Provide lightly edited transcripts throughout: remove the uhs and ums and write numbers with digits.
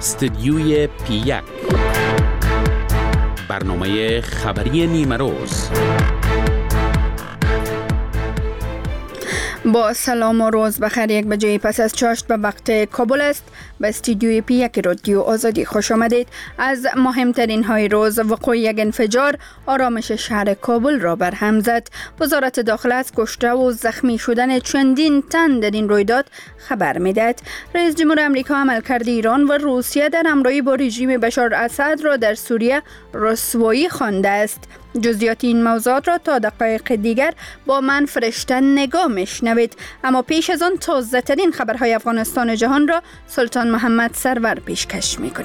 استدیوی پی1 برنامه خبری نیمه روز. با سلام و روز بخیر. 1 بجه پس از چاشت به وقت کابل است. به استودیوی پی1 رادیو آزادی خوش آمدید. از مهمترین های روز: وقوع یک انفجار آرامش شهر کابل را برهم زد. وزارت داخله از کشته و زخمی شدن چندین تن در این رویداد خبر میدهد. رئیس جمهور آمریکا عملکرد ایران و روسیه در همراهی با رژیم بشار اسد را در سوریه رسوایی خوانده است. جزئیات این موضوعات را تا دقایق دیگر با من فرشته نگاه میشنوید. اما پیش از آن تازه ترین خبرهای افغانستان و جهان را سلطان محمد سرور پیشکش میکنه.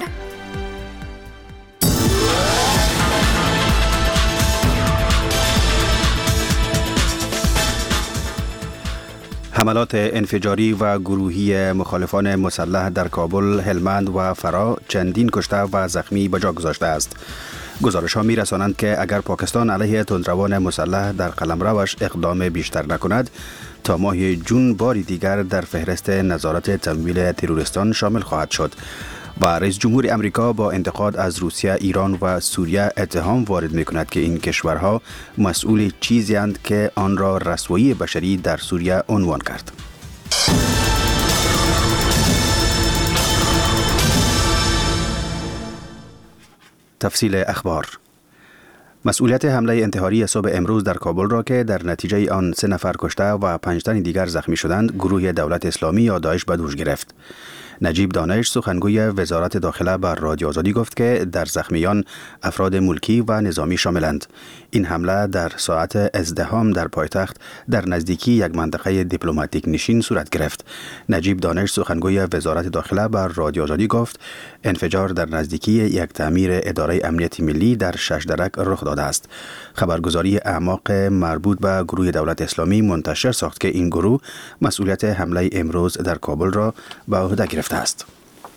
حملات انفجاری و گروهی مخالفان مسلح در کابل، هلمند و فرا چندین کشته و زخمی به جا گذاشته است. گزارش ها می رسانند که اگر پاکستان علیه تندروان مسلح در قلمروش اقدام بیشتر نکند، تا ماه جون باری دیگر در فهرست نظارت تمویل تروریستان شامل خواهد شد. و رئیس جمهور امریکا با انتقاد از روسیه، ایران و سوریه اتهام وارد می کند که این کشورها مسئول چیزی اند که آن را رسوایی بشری در سوریه عنوان کرد. تفصیل اخبار: مسئولیت حمله انتحاری صبح امروز در کابل را که در نتیجه آن 3 نفر کشته و 5 تن دیگر زخمی شدند، گروه دولت اسلامی یا داعش به دوش گرفت. نجیب دانش، سخنگوی وزارت داخله، بر رادیو آزادی گفت که در زخمیان افراد ملکی و نظامی شاملند. این حمله در ساعت ازدحام در پایتخت در نزدیکی یک منطقه دیپلماتیک نشین صورت گرفت. نجیب دانش، سخنگوی وزارت داخله، بر رادیو آزادی گفت انفجار در نزدیکی یک تعمیر اداره امنیت ملی در ششدرک رخ داده است. خبرگزاری اعماق مربوط به گروه دولت اسلامی منتشر ساخت که این گروه مسئولیت حمله امروز در کابل را به عهده گرفته است.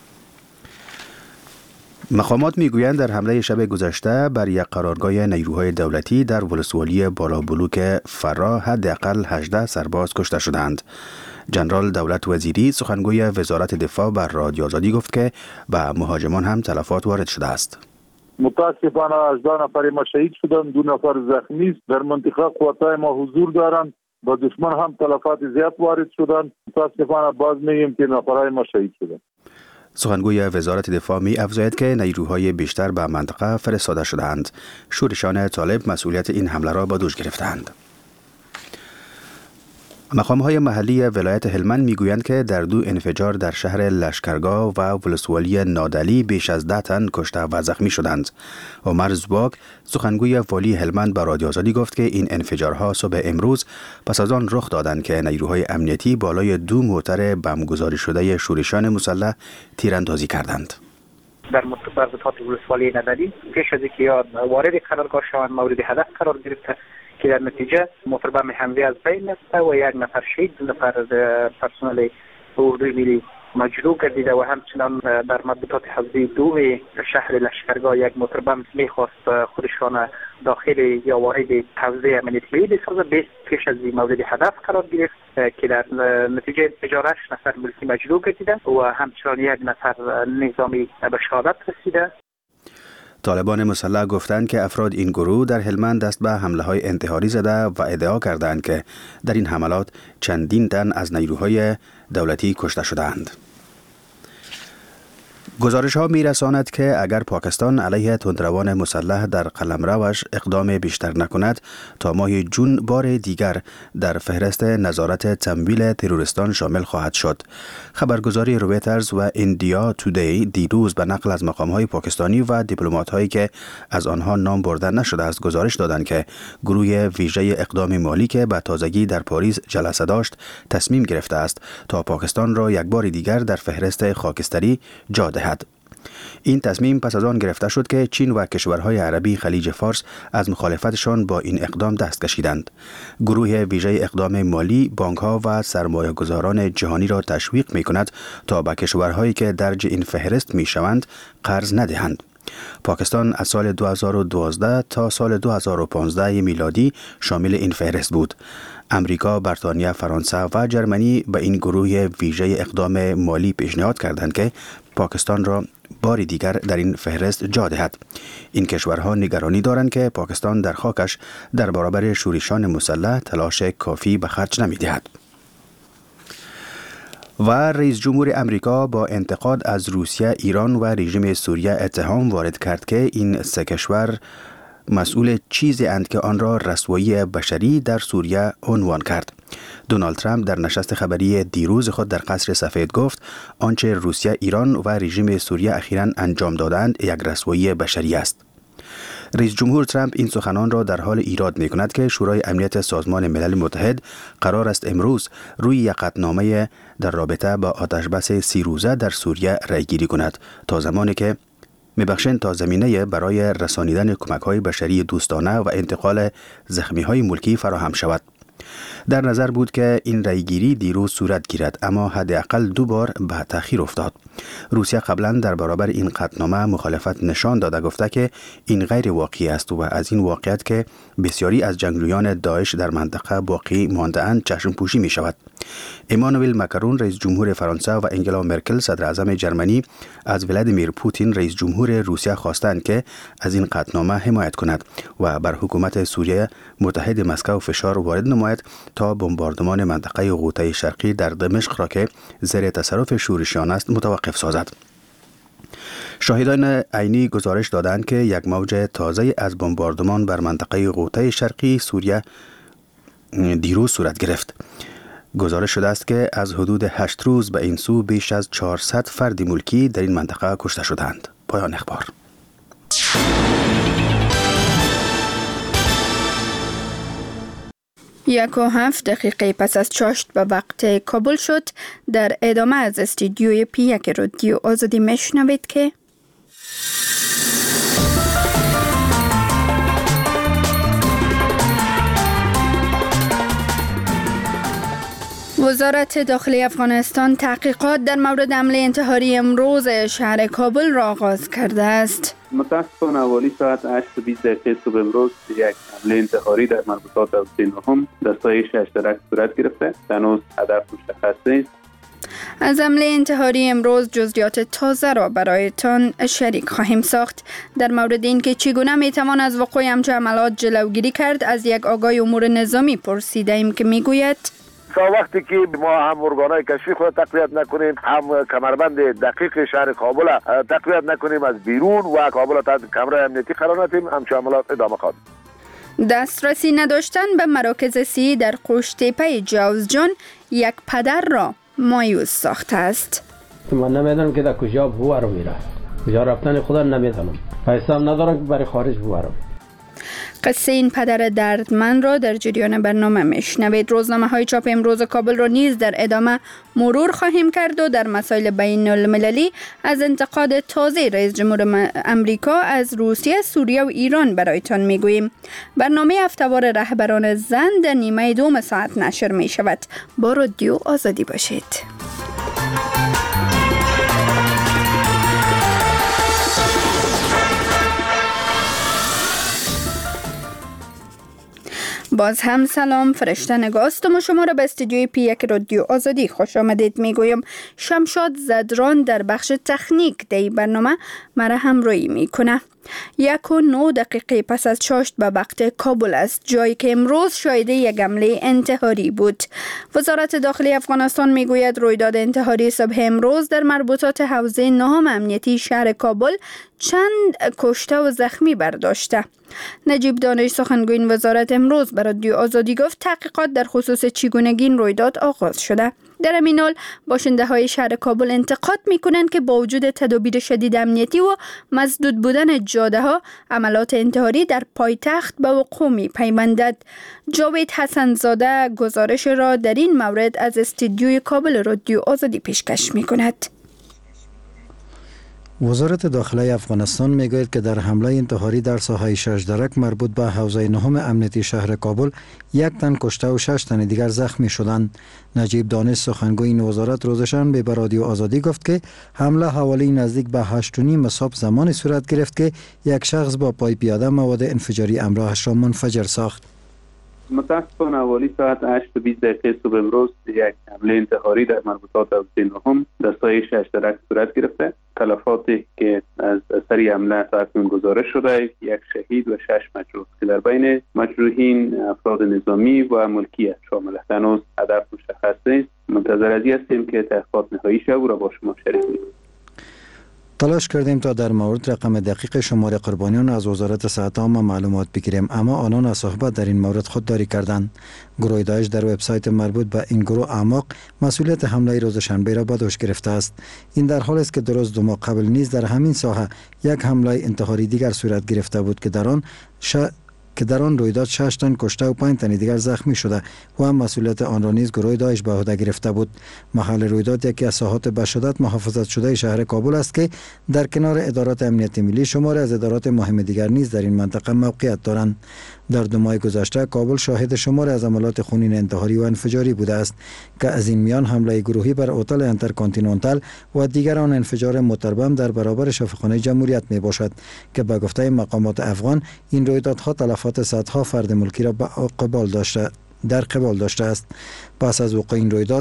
مقامات میگویند در حمله شب گذشته بر یک قرارگاه نیروهای دولتی در ولسوالی بالابلوک فرا حداقل 18 سرباز کشته شدند. جنرال دولت وزیری، سخنگوی وزارت دفاع، بر رادیو آزادی گفت که به مهاجمان هم تلفات وارد شده است. متاسفانه 18 نفر ما شهید شدند، 2 نفر زخمی است. در منطقه قوتای ما حضور دارند. با دشمن هم تلفات زیاد وارد شدند. متاسفانه باز میگیم که نفرای ما شهید شدند. سخنگوی وزارت دفاع می افزاید که نیروهای بیشتر به منطقه فرستاده شدند. شورشان طالب مسئولیت این حمله را به دوش گرفتند. مقام‌های محلی ولایت هلمند میگویند که در 2 انفجار در شهر لشکرگاه و ولسوالی نادلی بیش از 10 تن کشته و زخمی شدند. عمر زباک، سخنگوی والی هلمند، به رادیو آزادی گفت که این انفجارها صبح امروز پس از آن رخ دادند که نیروهای امنیتی بالای 2 موتر بمبگذاری شده شورشان مسلح تیراندازی کردند. در مرتبط ولسوالی نادلی پیش از اینکه وارد قرارگاه شوند مورد هدف قرار گرفته که در نتیجه موتر بم حمله از بین رفته و 1 نفر شهید، 2 نفر پرسنل اردوی ملی مجروح گردیده و همچنان در مربوطات حوزه 2 شهر لشکرگاه یک موتر بم میخواست خودشان داخل یا وارد حوزه امنیت ملی بسازه. پیش از این مورد هدف قرار گرفت که در نتیجه انفجار 8 نفر ملکی مجروح گردیده و همچنان 1 نفر نظامی به شهادت رسیده. طالبان مسلح گفتند که افراد این گروه در هلمند دست به حمله‌های انتحاری زده و ادعا کردند که در این حملات چندین تن از نیروهای دولتی کشته شدند. گزارش ها می رساند که اگر پاکستان علیه تندروان مسلح در قلمروش اقدام بیشتر نکند، تا ماه جون بار دیگر در فهرست نظارت تمویل تروریستان شامل خواهد شد. خبرگزاری رویترز و ایندیا تودی دیروز به نقل از مقام‌های پاکستانی و دیپلمات‌هایی که از آنها نام برده نشده است گزارش دادند که گروه ویژه اقدام مالی که به تازگی در پاریس جلسه داشت تصمیم گرفته است تا پاکستان را یک بار دیگر در فهرست خاکستری جا دهد. این تصمیم پس از آن گرفته شد که چین و کشورهای عربی خلیج فارس از مخالفتشان با این اقدام دست کشیدند. گروه ویژه اقدام مالی بانک‌ها و سرمایه‌گذاران جهانی را تشویق می‌کند تا به کشورهایی که درج این فهرست می‌شوند قرض ندهند. پاکستان از سال 2012 تا سال 2015 میلادی شامل این فهرست بود. امریکا، بریتانیا، فرانسه و جرمنی به این گروه ویژه اقدام مالی پیشنهاد کردند که پاکستان را بار دیگر در این فهرست جا دهد. این کشورها نگرانی دارند که پاکستان در خاکش در برابر شورشیان مسلح تلاش کافی به خرج نمی دهد. و رئیس جمهور امریکا با انتقاد از روسیه، ایران و رژیم سوریه اتهام وارد کرد که این سه کشور مسئول چیزی اند که آن را رسوایی بشری در سوریه عنوان کرد. دونالد ترامپ در نشست خبری دیروز خود در قصر سفید گفت آنچه روسیه، ایران و رژیم سوریه اخیراً انجام دادند یک رسوایی بشری است. رئیس جمهور ترامپ این سخنان را در حال ایراد می کند که شورای امنیت سازمان ملل متحد قرار است امروز روی یک قطعنامه در رابطه با آتشبس 30 روزه در سوریه رأی گیری کند تا زمانی که تا زمینه برای رسانیدن کمک‌های بشری دوستانه و انتقال زخمی‌های ملکی فراهم شود. در نظر بود که این رأیگیری دیروز صورت گیرد، اما حداقل 2 بار به تأخیر افتاد. روسیه قبلا در برابر این قطعنامه مخالفت نشان داده، گفته که این غیر واقعی است و از این واقعیت که بسیاری از جنگجویان داعش در منطقه باقی مانده‌اند چشم پوشی می شود. امانوئل ماکرون رئیس جمهور فرانسه و انگلا مرکل صدر اعظم جرمنی از ولادیمیر پوتین رئیس جمهور روسیه خواستند که از این قطعنامه حمایت کند و بر حکومت سوریه متحد مسکو فشار وارد نماید تا بمباردمان منطقه غوطه شرقی در دمشق را که زیر تصرف شورشیان است متوقف سازد. شاهدان عینی گزارش دادند که یک موج تازه از بمباردمان بر منطقه غوطه شرقی سوریه دیروز صورت گرفت. گزارش شده است که از حدود 8 روز به این سو بیش از 400 فرد ملکی در این منطقه کشته شدند. پایان اخبار. 1:07 دقیقه پس از چاشت به وقت کابل شد. در ادامه از استودیوی P1 رادیو آزادی میشنوید که وزارت داخلی افغانستان تحقیقات در مورد حمله انتحاری امروز شهر کابل را آغاز کرده است. متاسفانه حوالی ساعت 8:20 دقیقه صبح امروز یک حمله انتحاری در مربوطات حوزه نهم در سایه ششترک صورت گرفته. هنوز هدف مشخص نیست. از حمله انتحاری امروز جزئیات تازه را برایتان شریک خواهیم ساخت. در مورد اینکه چگونه میتوان از وقوع همچون حملات جلوگیری کرد از یک آگاه امور نظامی پرسیده ایم که میگوید تا وقتی که ما هم ارگان‌های کشفی خود تقویت نکنیم، هم کمربند دقیق شهر کابل تقویت نکنیم، از بیرون و کابل تحت کمره امنیتی قرار ندیم، همچون عملات ادامه خواهد. دسترسی نداشتن به مراکز صحی در قوشتیپه جوزجان یک پدر را مایوس ساخته است. من نمیدونم که در کجا بوارم میره، کجا رفتن خدا نمیدونم، پیسه هم ندارم که برای خارج بوارم. قصه این پدر دردمند را در جریان برنامه میشنوید. روزنامه‌های چاپ امروز کابل را نیز در ادامه مرور خواهیم کرد و در مسائل بین المللی از انتقاد تازه رئیس جمهور امریکا از روسیه، سوریه و ایران برایتان میگوییم. برنامه هفته‌وار رهبران زن در نیمه دوم ساعت نشر می شود. با رادیو آزادی باشید. باز هم سلام، فرشته نگاستم و شما را به استودیوی P1 رادیو آزادی خوش آمدید میگویم. شمشاد زدران در بخش تکنیک در برنامه مرا همراهی میکنه. 1:09 دقیقه پس از چاشت به وقت کابل است، جایی که امروز شاهد یک حمله انتحاری بود. وزارت داخلی افغانستان میگوید رویداد انتحاری صبح امروز در مربوطات حوزه نهم امنیتی شهر کابل چند کشته و زخمی برداشته. نجیب دانش سخنگوی این وزارت امروز به رادیو آزادی گفت تحقیقات در خصوص چگونگی این رویداد آغاز شده. در همین حال باشنده های شهر کابل انتقاد میکنند که با وجود تدابیر شدید امنیتی و مسدود بودن جاده ها، عملات انتحاری در پایتخت به وقوع میپیوندد. جاوید حسن زاده گزارش را در این مورد از استودیوی کابل رادیو آزادی پیشکش میکند. وزارت داخلی افغانستان میگوید که در حمله انتحاری در ساحه ششدرک مربوط به حوزه نهم امنیتی شهر کابل 1 تن کشته و 6 تن دیگر زخمی شدند. نجیب دانش سخنگوی این وزارت روز شنبه به رادیو آزادی گفت که حمله حوالی نزدیک به 8:30 صبح زمانی صورت گرفت که یک شخص با پای پیاده مواد انفجاری همراهش را منفجر ساخت. متاسفانه حوالی ساعت 8:20 دقیقه صبح امروز یک حمله انتحاری در مربوطات حوزه نهم در سایه ششترک صورت گرفته. تلفاتی که از اثر حمله تا اکنون گزارش شده، 1 شهید و 6 مجروح که در بین مجروحین افراد نظامی و ملکی شامل است. هنوز هدف مشخص نیست. منتظر از هستیم که تحقیقات نهایی شه و را با شما شریک کنیم. تلاش کردیم تا در مورد رقم دقیق شمار قربانیان از وزارت صحت عامه معلومات بگیریم، اما آنان از صحبت در این مورد خودداری کردند. گروه داعش در وبسایت مربوط به این گروه اعماق مسئولیت حمله روز شنبه را به دوش گرفته است. این در حالی است که درست 2 ماه قبل نیز در همین ساحه یک حمله انتحاری دیگر صورت گرفته بود که در آن رویداد 6 تن کشته و 5 تن دیگر زخمی شده و هم مسئولیت آن را نیز گروه داعش به عهده گرفته بود. محل رویداد یکی از ساحات به شدت محافظت شده شهر کابل است که در کنار ادارات امنیت ملی شماری از ادارات مهم دیگر نیز در این منطقه موقعیت دارند. در 2 ماه گذشته کابل شاهد شماری از عملیات خونین انتحاری و انفجاری بوده است که از این میان حمله گروهی بر هتل انترکانتیننتال و دیگر آن انفجار موتربم در برابر شفاخانه جمهوریت می باشد که به گفته مقامات افغان این رویدادها تلفات صدها فرد ملکی را در قبال داشته است. پس از وقوع این رویداد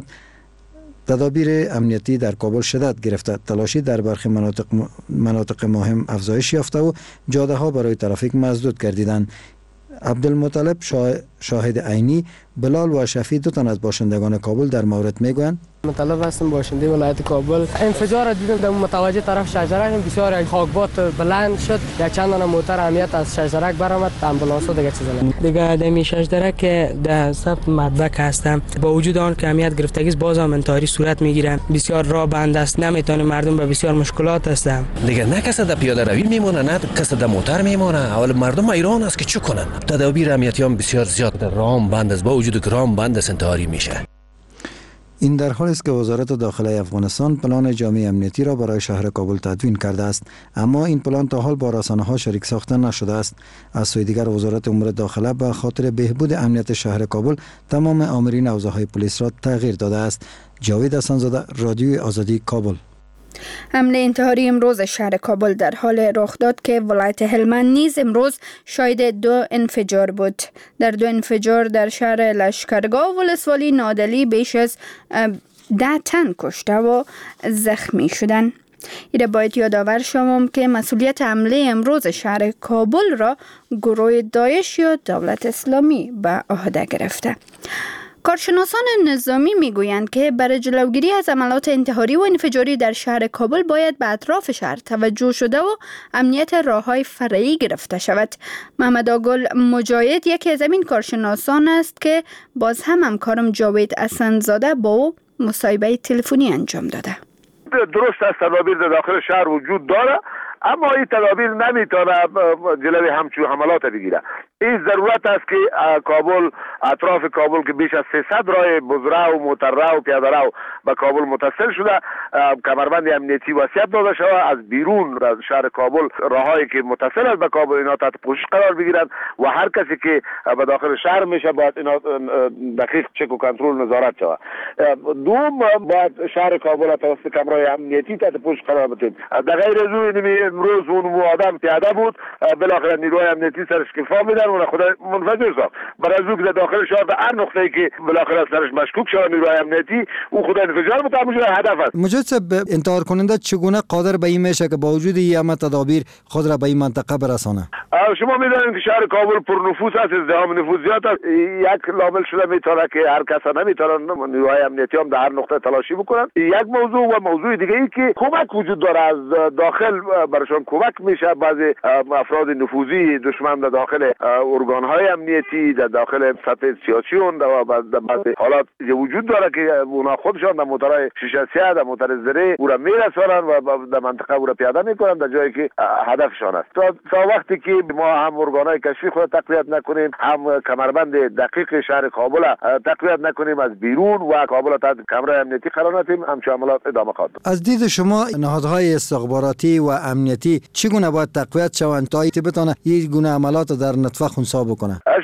تدابیر امنیتی در کابل شدت گرفته، تلاشی در برخی مناطق مهم افزایش یافته و جاده ها برای ترافیک مسدود گردیدند. عبدالمطلب شاهد عینی، بلال و شفی 2 تن از باشندگان کابل در مورد میگویند مطلب هستم باشنده ولایت کابل. انفجار دیدم در متوجه طرف شجرک بسیار خاکبات بلند شد. یک چند تا موتر امنیت از شجرک برآمد، امبولانس دیگه چیزا دیگه دمی شجرک در ثبت مدبک هستم. با وجود آن که امنیت گرفتگی باز هم انتحاری صورت میگیره، بسیار راه بند است، نمیتونه مردم به بسیار مشکلات هستن. دیگه نه کس در پیاده روی میمونه، نه کس در موتر میمونه. اول مردم ایران است که چی کنن؟ تدابیر امنیتی هم بسیار زیاد در راه بند است، با وجود که راه بند است انتحاری میشه. این در حالی است که وزارت داخله افغانستان پلان جامع امنیتی را برای شهر کابل تدوین کرده است، اما این پلان تا حال با رسانه‌ها شریک ساخته نشده است. از سوی دیگر وزارت امور داخله به خاطر بهبود امنیت شهر کابل تمام آمرین حوزه‌های پلیس را تغییر داده است. جاوید حسن‌زاده، رادیوی آزادی، کابل. حمله انتحاری امروز شهر کابل در حال رخ داد که ولایت هلمند نیز امروز شاهد 2 انفجار بود. در 2 انفجار در شهر لشکرگاه و ولسوالی نادلی بیش از 10 تن کشته و زخمی شدند. ایره باید یادآور شوم که مسئولیت حمله امروز شهر کابل را گروه داعش یا دولت اسلامی به عهده گرفته. کارشناسان نظامی میگویند که برای جلوگیری از عملیات انتحاری و انفجاری در شهر کابل باید به اطراف شهر توجه شده و امنیت راه‌های فرعی گرفته شود. محمد آگل مجاهد یکی از این کارشناسان است که باز هم همکارم جاوید حسن‌زاده با او مصاحبه تلفنی انجام داده. درست است، تدابیر در داخل شهر وجود داره، اما این تدابیر نمیتونه جلوی همچون حملات بگیره. این ضرورت است که کابل، اطراف کابل که بیش از 300 راه بزرگ و موتررو و پیاده‌رو به کابل متصل شده، کمربند امنیتی وصیت داده شود. از بیرون از شهر کابل راههایی که متصل است به کابل اینا تحت پوشش قرار بگیرند و هر کسی که به داخل شهر میشه باید اینا دقیق چک و کنترل نظارت شود. دوم، باید شهر کابل توسط کمرهای امنیتی تحت پوشش قرار بدهیم. در غیر از اون امروز اون آدم پیاده بود، بالاخره نیروهای امنیتی سرش کفا میدن و خود منفجر ساخت. برای از که داخل شهر در هر نقطه‌ای که بالاخره سرش مشکوک شد نیروهای امنیتی او خود انفجار متوجه هدف است. مجید صاحب، انتحار کننده چگونه قادر به این میشه که با وجود این همه تدابیر خود را به این منطقه برسانه؟ شما میدونید که شهر کابل پرنفوس است، ازدحام نفوس زیاد است. یک لامل شده میتونه که هر کس نمیتونه نیروهای امنیتی هم در هر نقطه تلاشی بکنن. یک موضوع و موضوع دیگه ای که کمک وجود داره از داخل برشان کمک میشه. بعضی افراد نفوذی دشمن در داخل ارگان‌های امنیتی، در داخل سطح سیاسی و بعضی حالات وجود داره که اونا خودشان در موترهای شیشه در موتر زره او را میرسونن و در منطقه او را پیاده میکنن در جایی که هدفشان است. تا وقتی که ما هم ارگان‌های کشفی خود تقویت نکنیم، هم کمربند دقیق شهر کابل تقویت نکنیم، از بیرون و کابل تحت کمرهای امنیتی قرار ندیم، همچون عملیات ادامه خواهد داشت. از دید شما نهادهای استخباراتی و امنیتی چگونه باید تقویت شوند تا بتونه این گونه عملات در نطفه خنثی بکنه؟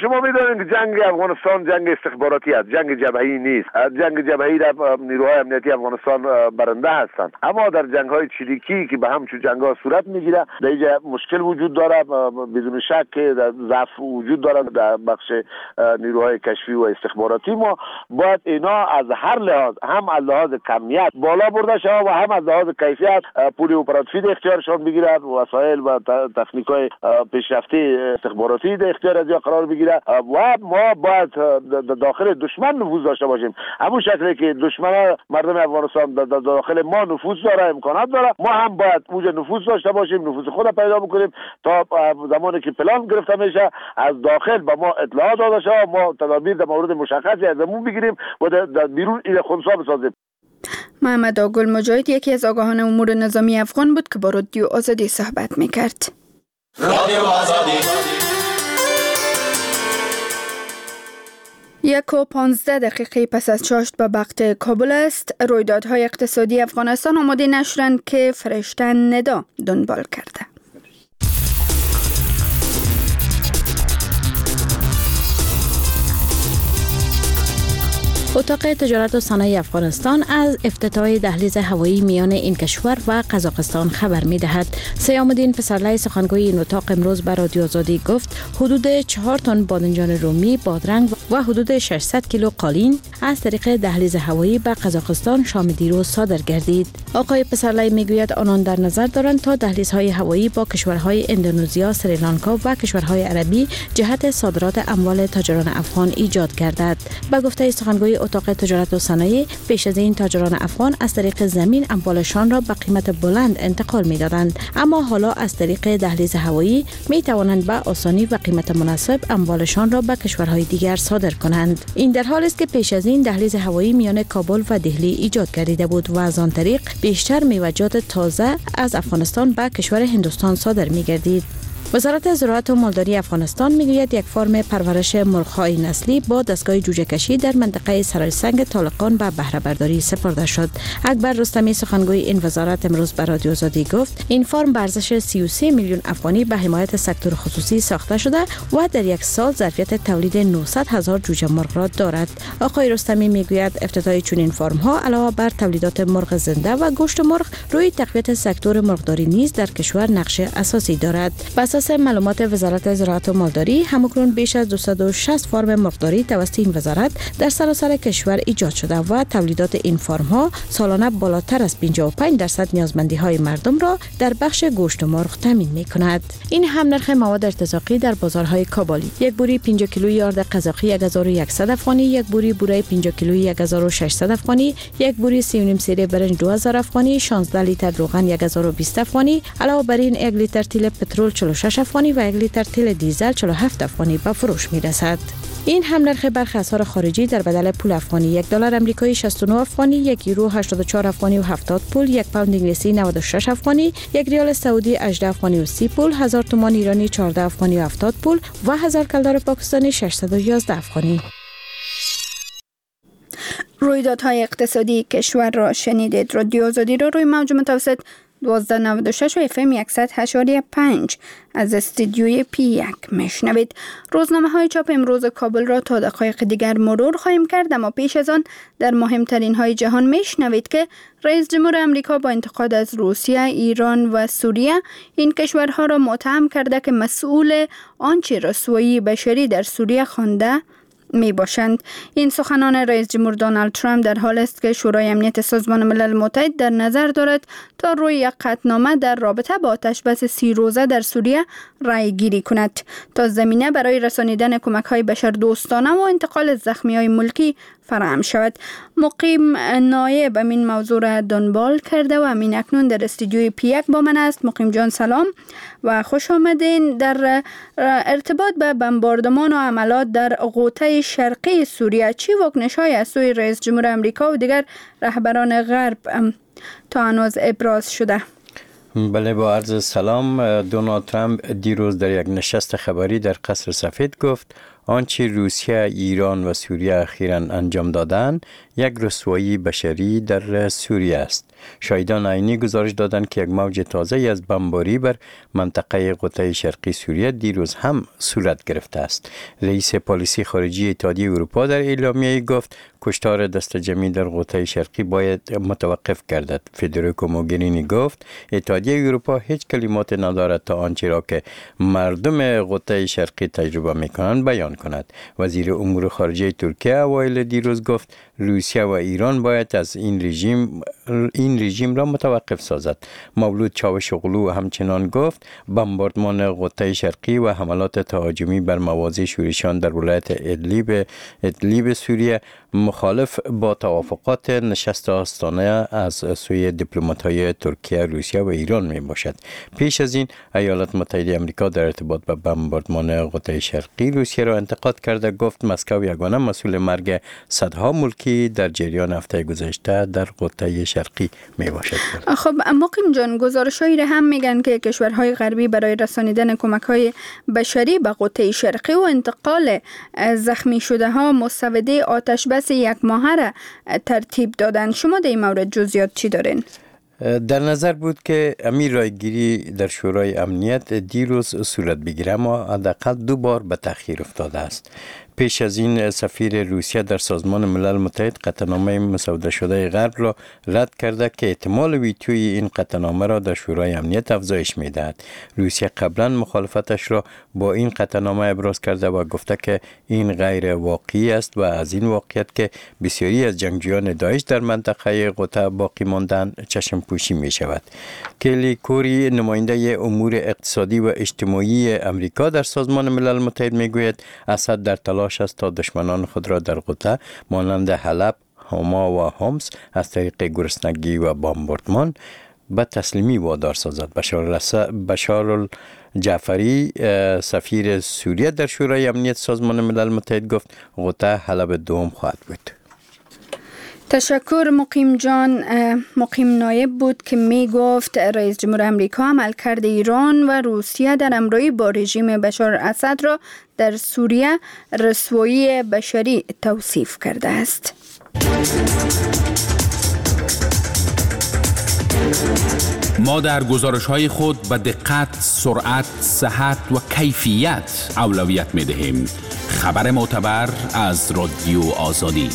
شما میدونید که جنگ افغانستان جنگ استخباراتی است، جنگ جبهه‌ای نیست. جنگ جبهه‌ای در نیروهای امنیتی افغانستان برنده هستند، اما در جنگ‌های چریکی که به همچون جنگ‌ها صورت میگیره در اینجا مشکل وجود داره. بدون شک که ضعف وجود داره در بخش نیروهای کشفی و استخباراتی. ما باید اینا از هر لحاظ، هم از لحاظ کمیت بالا برده شود و هم از لحاظ کیفیت پول اپراتیوی در اختیارشان بگیرد، وسایل و تکنیک‌های پیشرفته استخباراتی در اختیار از قرار بگیره و ما باید داخل دشمن نفوذ داشته باشیم. همون شکلی که دشمن مردم افغانستان داخل ما نفوذ داره، امکانات داره، ما هم باید اوج نفوذ داشته باشیم، نفوذ خود پیدا بکنیم تا زمانی که پلان گرفته میشه از داخل به ما اطلاعات داده شود، ما تدابیر در مورد مشخصی ازمون بگیریم و در بیرون این خنثی بسازیم. محمد آگل مجاهد یکی از آگاهان امور نظامی افغان بود که با رادیو آزادی صحبت میکرد. رادیو آزادی 1:15 پس از چاشت به وقت کابل است. رویدادهای اقتصادی افغانستان آماده نشرند که فرشته ندا دنبال کرده. اتاق تجارت و صنایع افغانستان از افتتاح دهلیز هوایی میان این کشور و قزاقستان خبر می‌دهد. سیام‌الدین پسرلی سخنگوی این اتاق امروز به رادیو آزادی گفت حدود 4 تن بادنجان رومی، بادرنگ و حدود 600 کیلو قالین از طریق دهلیز هوایی به قزاقستان شام دیروز صادر گردید. آقای پسرلی میگوید آنان در نظر دارند تا دهلیزهای هوایی با کشورهای اندونزیا، سریلانکا و کشورهای عربی جهت صادرات اموال تاجران افغان ایجاد گردد. به گفته سخنگوی اتاق تجارت و صنایع، پیش از این تاجران افغان از طریق زمین اموالشان را به قیمت بلند انتقال می‌دادند، اما حالا از طریق دهلیز هوایی می‌توانند به آسانی و قیمت مناسب اموالشان را به کشورهای دیگر صادر کنند. این در حالی است که پیش از این دهلیز هوایی میان کابل و دهلی ایجاد گردیده بود و از آن طریق بیشتر میوه‌جات تازه از افغانستان به کشور هندوستان صادر می‌گردید. وزارت زراعت و مالداری افغانستان میگوید یک فرم پرورش مرغ‌های نسلی با دستگاه جوجه کشی در منطقه سرایسنگ طالقان به بهره برداری سپرده شد. اکبر رستمی سخنگوی این وزارت امروز به رادیو آزادی گفت این فرم به ارزش 33 میلیون افغانی به حمایت سکتور خصوصی ساخته شده و در یک سال ظرفیت تولید 900,000 جوجه مرغ را دارد. آقای رستمی میگوید افتتاح چنین فرم ها علاوه بر تولیدات مرغ زنده و گوشت مرغ روی تقویت سکتور مرغداری نیز در کشور نقش اساسی دارد. اساس معلومات وزارت زراعت و مالداری همکنون بیش از 260 فرم مرغداری توسط این وزارت در سراسر کشور ایجاد شده و تولیدات این فرم ها سالانه بالاتر از 55% نیازمندی های مردم را در بخش گوشت مرغ تامین می کند. این هم نرخ مواد ارتزاقی در بازارهای کابلی: یک بوری 50 کیلویی آرد قزاقی 1100 افغانی، یک بوری بوره 50 کیلویی 1600 افغانی، یک بوری 3.5 سری برنج 2000 افغانی، 16 لیتر روغن 1020 افغانی، علاوه بر این 1 لیتر تیل پترول 46 افغانی و 1 لیتر تیل دیزل 47 افغانی به فروش می رسد. این هم نرخ برخی اسعار خارجی در بدل پول افغانی: 1 دلار آمریکایی 69 افغانی، 1 یورو 84 افغانی و 70 پول، 1 پوند انگلیسی 96 افغانی، 1 ریال سعودی 18 افغانی و 30 پول، 1000 تومان ایرانی 14 افغانی و 70 پول و 1000 کلدار پاکستانی 611 افغانی. رویدادهای اقتصادی کشور را شنیدید. رادیو آزادی را روی موج متوسط 1296 و FM 100.5 از استودیوی P1 میشنوید. روزنامه های چاپ امروز کابل را تا دقایق دیگر مرور خواهیم کرد، اما پیش از آن در مهمترین های جهان میشنوید که رئیس جمهور امریکا با انتقاد از روسیه، ایران و سوریه این کشورها را متهم کرده که مسئول آنچه رسوایی بشری در سوریه خوانده می باشند. این سخنان رئیس جمهور دونالد ترامپ در حال است که شورای امنیت سازمان ملل متحد در نظر دارد تا روی یک قطعنامه در رابطه با آتش‌بس 30 روزه در سوریه رأی گیری کند تا زمینه برای رسانیدن کمک‌های بشردوستانه و انتقال زخمی‌های ملکی فراهم شود. مقیم نایب این موضوع را دنبال کرده و همین اکنون در استودیوی P1 با من است. مقیم جان سلام و خوش آمدین. در ارتباط به بمباردمان و حملات در قوطه شرقی سوریه چی واکنش‌های از سوی رئیس جمهور امریکا و دیگر رهبران غرب تا هنوز ابراز شده؟ بله، با عرض سلام. دونالد ترامپ دیروز در یک نشست خبری در قصر سفید گفت آنچه روسیه، ایران و سوریه اخیراً انجام دادند یک رسوایی بشری در سوریه است. شاهدان عینی گزارش دادند که یک موج تازه از بمباری بر منطقه قطب شرقی سوریه دیروز هم صورت گرفته است. رئیس پالیسی خارجی اتحادیه اروپا در اعلامیه گفت کشتار دست جمعی در قطب شرقی باید متوقف گردد. فدریکو موگرینی گفت اتحادیه اروپا هیچ کلمات ندارد تا آنچه را که مردم قطب شرقی تجربه میکنند بیان کند. وزیر امور خارجه ترکیه اوایل دیروز گفت روسیه و ایران باید از این رژیم را متوقف سازد. مولود چاوشوغلو همچنان گفت بمباردمان قطب شرقی و حملات تهاجمی بر مواضع شورشیان در ولایت ادلیب سوریه مخالف با توافقات نشست آستانه از سوی دیپلمات‌های ترکیه، روسیه و ایران می باشد. پیش از این ایالات متحده آمریکا در ارتباط با بمباردمان قطب شرقی روسیه را انتقاد کرده، گفت مسکو یگانه مسئول مرگ صدها ملکی در جریان هفته گذشته در قطب شرقی می باشد. خب مقیم جان، گزارش‌هایی را هم میگن که کشورهای غربی برای رسانیدن کمک‌های بشری به قطب شرقی و انتقال زخمی شده ها مسوده آتش بس یک ماهه را ترتیب دادن. شما در این مورد جزئیات چی دارین؟ در نظر بود که امیر رایگیری در شورای امنیت دیروز صورت بگیره، اما حداقل 2 بار به تأخیر افتاده است. پیش از این سفیر روسیه در سازمان ملل متحد قطعنامه مسوده شده غرب را رد کرده که احتمال ویتوی این قطعنامه را در شورای امنیت افزایش می‌دهد. روسیه قبلا مخالفتش را با این قطعنامه ابراز کرده و گفته که این غیر واقعی است و از این واقعیت که بسیاری از جنگجویان داعش در منطقه قطب باقی ماندن چشم پوشی می شود. کلی کوری، نماینده امور اقتصادی و اجتماعی امریکا در سازمان ملل متحد میگوید اسد در تلاش است تا دشمنان خود را در قطب مانند حلب، حما و حمص از طریق گرسنگی و بمباردمان به تسلیمی وادار سازد. بشار الجعفری، سفیر سوریه در شورای امنیت سازمان ملل متحد گفت قطب حلب دوم خواهد بود. تشکر مقیم جان. مقیم نایب بود که می گفت رئیس جمهور امریکا عملکرد ایران و روسیه در همراهی با رژیم بشار اسد را در سوریه رسوایی بشری توصیف کرده است. ما در گزارش‌های خود به دقت، سرعت، صحت و کیفیت اولویت می‌دهیم. خبر معتبر از رادیو آزادی.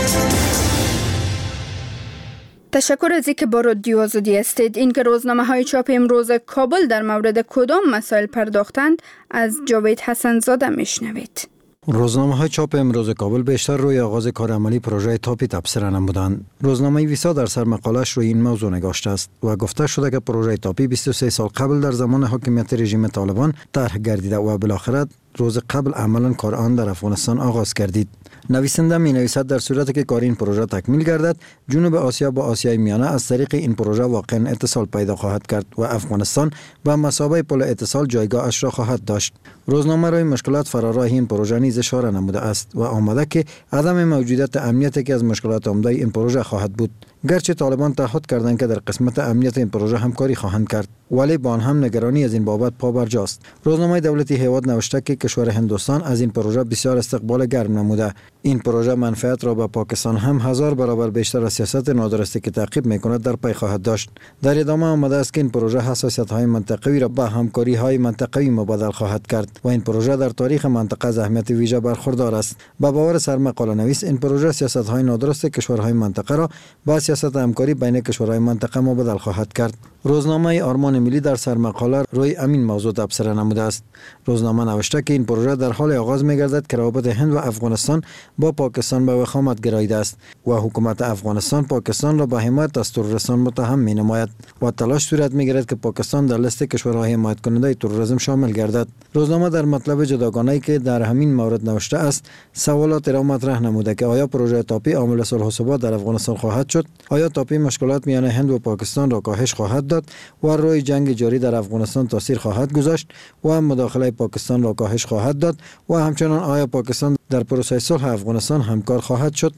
تشکر از اینکه با رادیو آزادی هستید. اینکه روزنامه‌های چاپ امروز کابل در مورد کدام مسائل پرداختند از جاوید حسن زاده میشنوید. روزنامه‌های چاپ امروز کابل بیشتر روی آغاز کار عملی پروژه تاپی تبصره نمودند. روزنامه ویسا در سرمقالش روی این موضوع نگاشته است و گفته شده که پروژه تاپی 23 سال قبل در زمان حاکمیت رژیم طالبان طرح گردیده و بالاخره روز قبل عملاً کار آن در افغانستان آغاز گردید. نویسنده می نویسد در صورتی که کار این پروژه تکمیل گردد، جنوب آسیا با آسیای میانه از طریق این پروژه واقعاً اتصال پیدا خواهد کرد و افغانستان به مثابه پل اتصال جایگاهش را خواهد داشت. روزنامه روی مشکلات فراراهی این پروژه نیز اشاره نموده است و آمده که عدم موجودیت امنیت که از مشکلات عمده این پروژه خواهد بود. گرچه طالبان تعهد کردند که در قسمت امنیت این پروژه همکاری خواهند کرد، ولی با آن هم نگرانی از این بابت پابرجاست. روزنامه دولتی هیواد نوشته که کشور هندوستان از این پروژه بسیار استقبال گرم نموده. این پروژه منفعت را به پاکستان هم 1000 برابر بیشتر از سیاست نادرستی که تعقیب می‌کند در پی خواهد داشت. در ادامه آمده است که این پروژه حساسیت‌های منطقه‌ای را به همکاری‌های منطقه‌ای مبادل خواهد کرد و این پروژه در تاریخ منطقه از اهمیت ویژه برخوردار است. به باور سرمقاله نویس این پروژه سیاست‌های نادرست کشورهای منطقه را با سیاست همکاری بین کشورهای منطقه مبادل خواهد کرد. روزنامه آرمان ملی در سرمقاله روی همین موضوع تبصره نموده است. روزنامه نوشته که این پروژه در حال آغاز می‌گردد که روابط هند و افغانستان با پاکستان به وخامت گراییده است و حکومت افغانستان پاکستان را به حمایت از تروریستان متهم می‌نماید و تلاش صورت می‌گیرد که پاکستان در لیست کشورهای حمایت کننده تروریسم شامل گردد. روزنامه در مطلب جداگانه‌ای که در همین مورد نوشته است سوالات را مطرح نموده که آیا پروژه تاپی عامل صلح و ثبات در افغانستان خواهد شد؟ آیا تاپی مشکلات میان هند و پاکستان را کاهش خواهد داد و روی جنگ جاری در افغانستان تاثیر خواهد گذاشت و مداخله پاکستان را کاهش خواهد داد و همچنین آیا پاکستان در پروسه صلح افغانستان همکار خواهد شد؟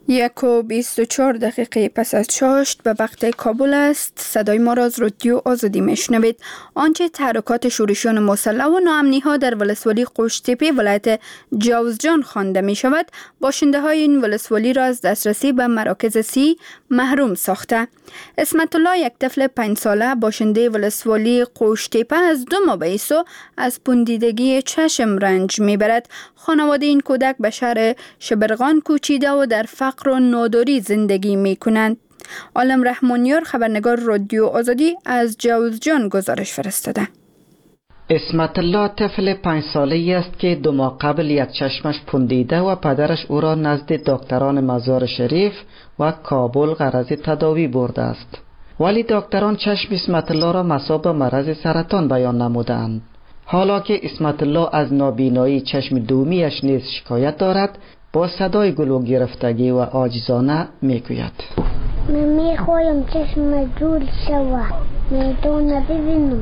1:24 پس از چاشت به وقت کابل است. صدای ما را از رادیو آزادی میشنوید. آنچه تحرکات شورشیان مسلح و ناامنی ها در ولسوالی قوشتپه ولایت جوزجان خوانده می شود، باشنده های این ولسوالی را از دسترسی به مراکز صحی محروم ساخته. اسمت الله، یک طفل 5 ساله باشنده ولسوالی قوشتپه، از 2 ماه به ایسو از پوندیدگی چشم رنج می برد. خانواده این کودک به شهر شبرغان کوچیده و در فقر و ناداری زندگی می کنند. عالم رحمانیار، خبرنگار رادیو آزادی، از جوزجان گزارش فرستاده. اسمت الله طفل 5 ساله‌ای است که 2 ماه قبل یک چشمش پوندیده و پدرش او را نزد دکتران مزار شریف و کابل غرض تداوی برده است. ولی دکتران چشم اسمت الله را مصاب مرض سرطان بیان نمودند. حالا که اسمت الله از نابینایی چشم دومیش نیز شکایت دارد، با صدای گلو گرفتگی و عاجزانه میگوید: میخوایم چشم جور شود، میتونه ببینم،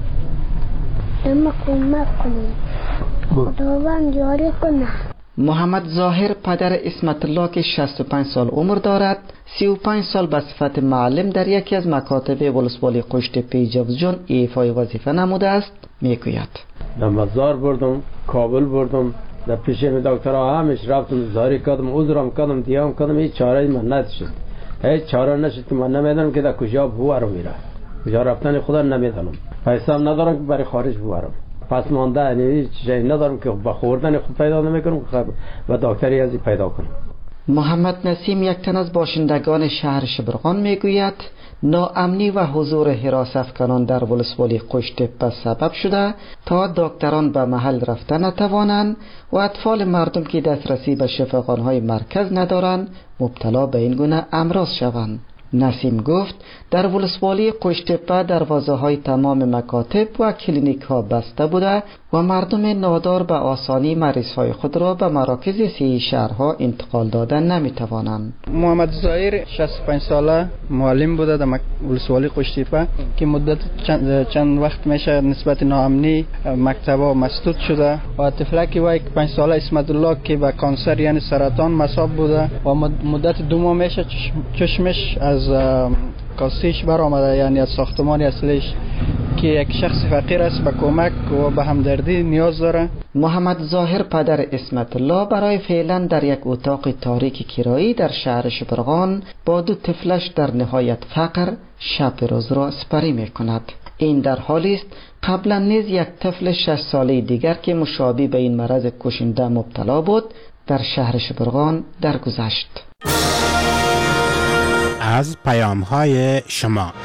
کمک کنم، خداوند یاری کنه. محمد ظاهر پدر اسمت الله که 65 سال عمر دارد، 35 سال به صفت معلم در یکی از مکاتب ولسوالی قوشتپه جوزجان ایفای وظیفه نموده است، میگوید: در مزار بردم، کابل بردم، در پیش دکترها همش رفتم، زاری کردم، عذرم کردم، دیام کردم، هیچ چاره من نشد. هیچ چاره نشد که من نمیدونم که در کجا بوارم میره، کجا رفتن خدا نمیدونم. پیسه هم ندارم که برای خارج بوارم، پس مانده هیچ چیزی ندارم که با خوردن خود پیدا نمیکنم و دکتری ازی پیدا کنم. محمد نسیم، یک تن از باشندگان شهر شبرغان، میگوید ناامنی و حضور حراس افکنان در ولسوالی قوشتپه سبب شده تا دکتران به محل رفتن نتوانند و اطفال مردم که دسترسی به شفاخانه‌های مرکز ندارند مبتلا به این گونه امراض شوند. نسیم گفت در ولسوالی قوشتپه دروازه‌های تمام مکاتب و کلینیک ها بسته بوده و مردم نادار به آسانی مریض‌های خود را به مراکز صحی شهرها انتقال دادن نمی‌توانند. محمد ظاهر 65 ساله معلم بوده در ولسوالی قوشتپه که مدت چند وقت میشه نسبت ناامنی مکتب‌ها مسدود شده و طفلکی وای 5 ساله اسمت الله که به کانسر یعنی سرطان مصاب بوده و مدت 2 ماه میشه چشمش از کاسیش برآمده، یعنی از ساختمان اصلیش، که یک شخص فقیر است به کمک و به همدردی نیاز داره. محمد ظاهر پدر اسمت الله برای فعلا در یک اتاق تاریک کرایی در شهر شبرغان با 2 طفلش در نهایت فقر شب روز را سپری می کند. این در حالی است قبلا نیز یک طفل 6 ساله دیگر که مشابه به این مرض کشنده مبتلا بود در شهر شبرغان درگذشت. از پیام‌های شما.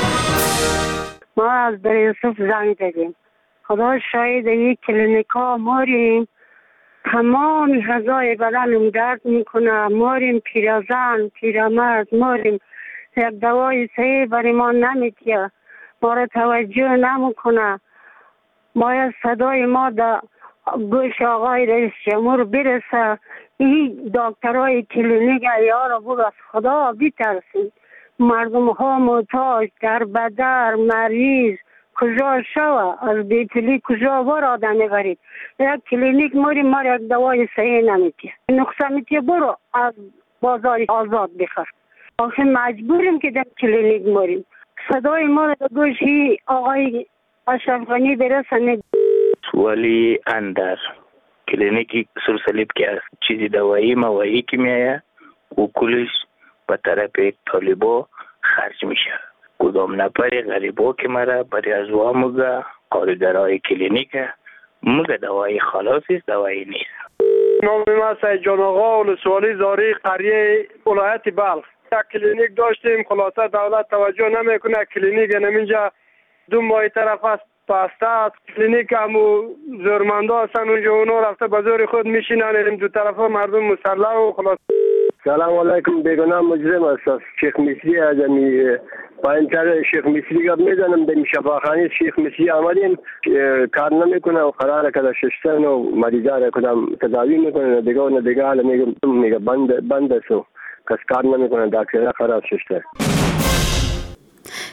ما از در یوسف زنگ زدیم. خدا شاید یک کلینیکا ماریم، تمام اعضای بدنم درد میکنه، ماریم پیرزن، پیرمرد، ماریم یک دوای صحیح برای ما نمیتیه، ما را توجه نمیکنه. باید صدای ما در گوش آقای رئیس جمهور برسه. این دکترهای کلینیک ایارا بود از خدا بیترسید. مردم ها محتاج در بدر مریض کجا شوه، از بیتلی کجا بار آدم برید. یک کلینیک ماری یک دوای صحیح نمیتیه، نقصه میتیه برو از بازار آزاد بخر. آخه مجبوریم که در کلینیک ماریم. صدای ما را در گوشی آقای اشرف غنی برسه. ولی اندر کلینیکی سرسلیب که است چیزی دوایی موایی که میایه و کلش به طرف طالبا خرج میشه. کدام نفر غریبا که مرا برای از وامگه کارگرای کلینیک مگه دوایی خلاص است، دوایی نیست. نام ما سید جان آقا ولسوالی زاری قریه ولایت بلخ. یک کلینیک داشتیم، خلاصه دولت توجه نمیکنه. کلینیک اینجا 2 ماه طرف است پاسته است. کلینیک همو زورمندا هستن اونجا، اونا رفته به زور خود میشینن، 2 طرفا مردم مسلح و خلاص. سلام علیکم، بیگناه مجرم است. شیخ مصری از پایینتر شیخ مصری گپ میزنم. در شفاخانه شیخ مصری آمدیم، کار نمیکنه و قراره که ششتن و مریضا را کدام تداوی میکنه، دیگه حالا میگه بند است و کس کار نمیکنه، دکتر قرار ششتن.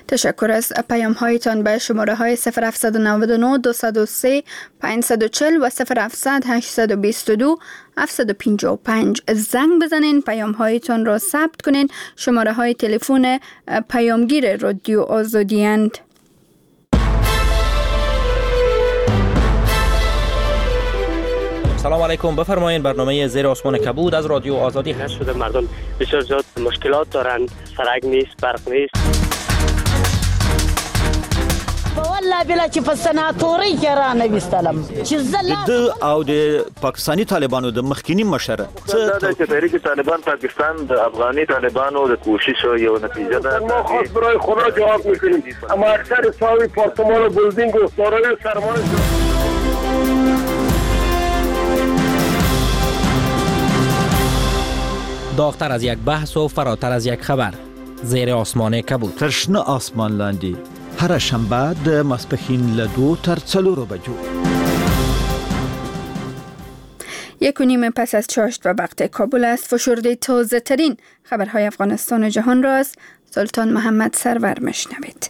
تشکر از پیام هایتان به شماره های 0799 203 540 و 0700 822 755 زنگ بزنین. پیام هایتان را ثبت کنین. شماره های تلفن پیامگیر رادیو آزادی اند. سلام علیکم، بفرمایید. برنامه زیر آسمان کبود از رادیو آزادی هست. شده مردم بسیار زیاد مشکلات دارند، سرک نیست، برق نیست. والله بلا چې په سناتوري کې را نه وستلم چې د او د پاکستانی طالبانو د مخکینی مشر دا چې تحریک طالبان پاکستان د افغاني طالبانو د کوشش یو نتیجه ده. ما خاص برای خدا جواب میکنیم. اما اکثر ساوی پارتمان و بلدینگ و دارای سرمایه داغتر از یک بحث و فراتر از یک خبر. زیر آسمان کبود. ترشنه آسمان لاندی. هر شنبه د ماسپښین له 2 تر 4 بجو. 1:30 پس از چاشت و وقت کابل است. فشرده تازه ترین خبرهای افغانستان و جهان را از سلطان محمد سرور مشنوید.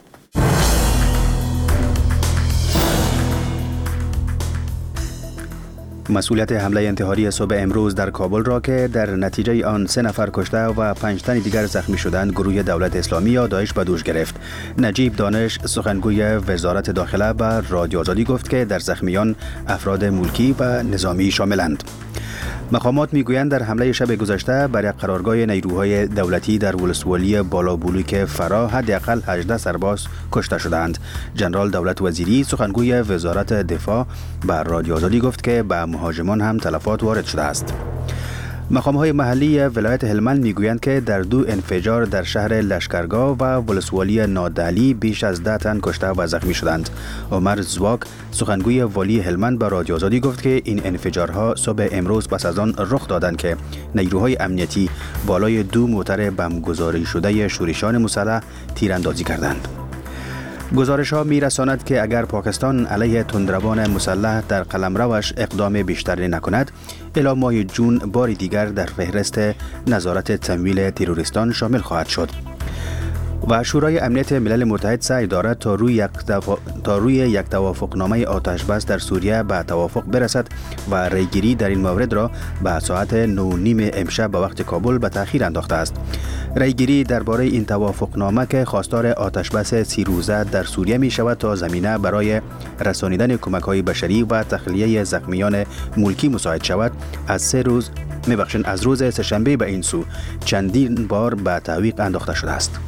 مسئولیت حمله انتحاری صبح امروز در کابل را که در نتیجه آن 3 نفر کشته و 5 تن دیگر زخمی شدند گروه دولت اسلامی یا داعش به دوش گرفت. نجیب دانش سخنگوی وزارت داخله به رادیو آزادی گفت که در زخمیان افراد ملکی و نظامی شاملند. مقامات میگویند در حمله شب گذشته بر یک قرارگاه نیروهای دولتی در ولسوالی بالابلوک فرا حداقل 18 سرباز کشته شدند. جنرال دولت وزیری سخنگوی وزارت دفاع به رادیو آزادی گفت که به مهاجمان هم تلفات وارد شده است. مقام‌های محلی ولایت هلمند میگویند که در 2 انفجار در شهر لشکرگاه و ولسوالی نادعلی بیش از 10 تن کشته و زخمی شدند. عمر زواک سخنگوی والی هلمند به رادیو آزادی گفت که این انفجارها صبح امروز پس از آن رخ دادند که نیروهای امنیتی بالای 2 موتر بمبگذاری شده شورشیان مسلح تیراندازی کردند. گزارش ها می رساند که اگر پاکستان علیه تندروان مسلح در قلمروش اقدام بیشتری نکند، الی ماه جون بار دیگر در فهرست نظارت تمویل تروریستان شامل خواهد شد. و شورای امنیت ملل متحد سعی دارد تا روی یک توافقنامه آتش بس در سوریه به توافق برسد و ریگیری در این مورد را به ساعت 9:30 امشب به وقت کابل به تأخیر انداخته است. ریگیری درباره این توافقنامه که خواستار آتش بس 30 روزه در سوریه می شود تا زمینه برای رسانیدن کمک‌های بشری و تخلیه زخمیان ملکی مساعد شود، از روز سه‌شنبه به این سو چندین بار به تعویق انداخته شده است.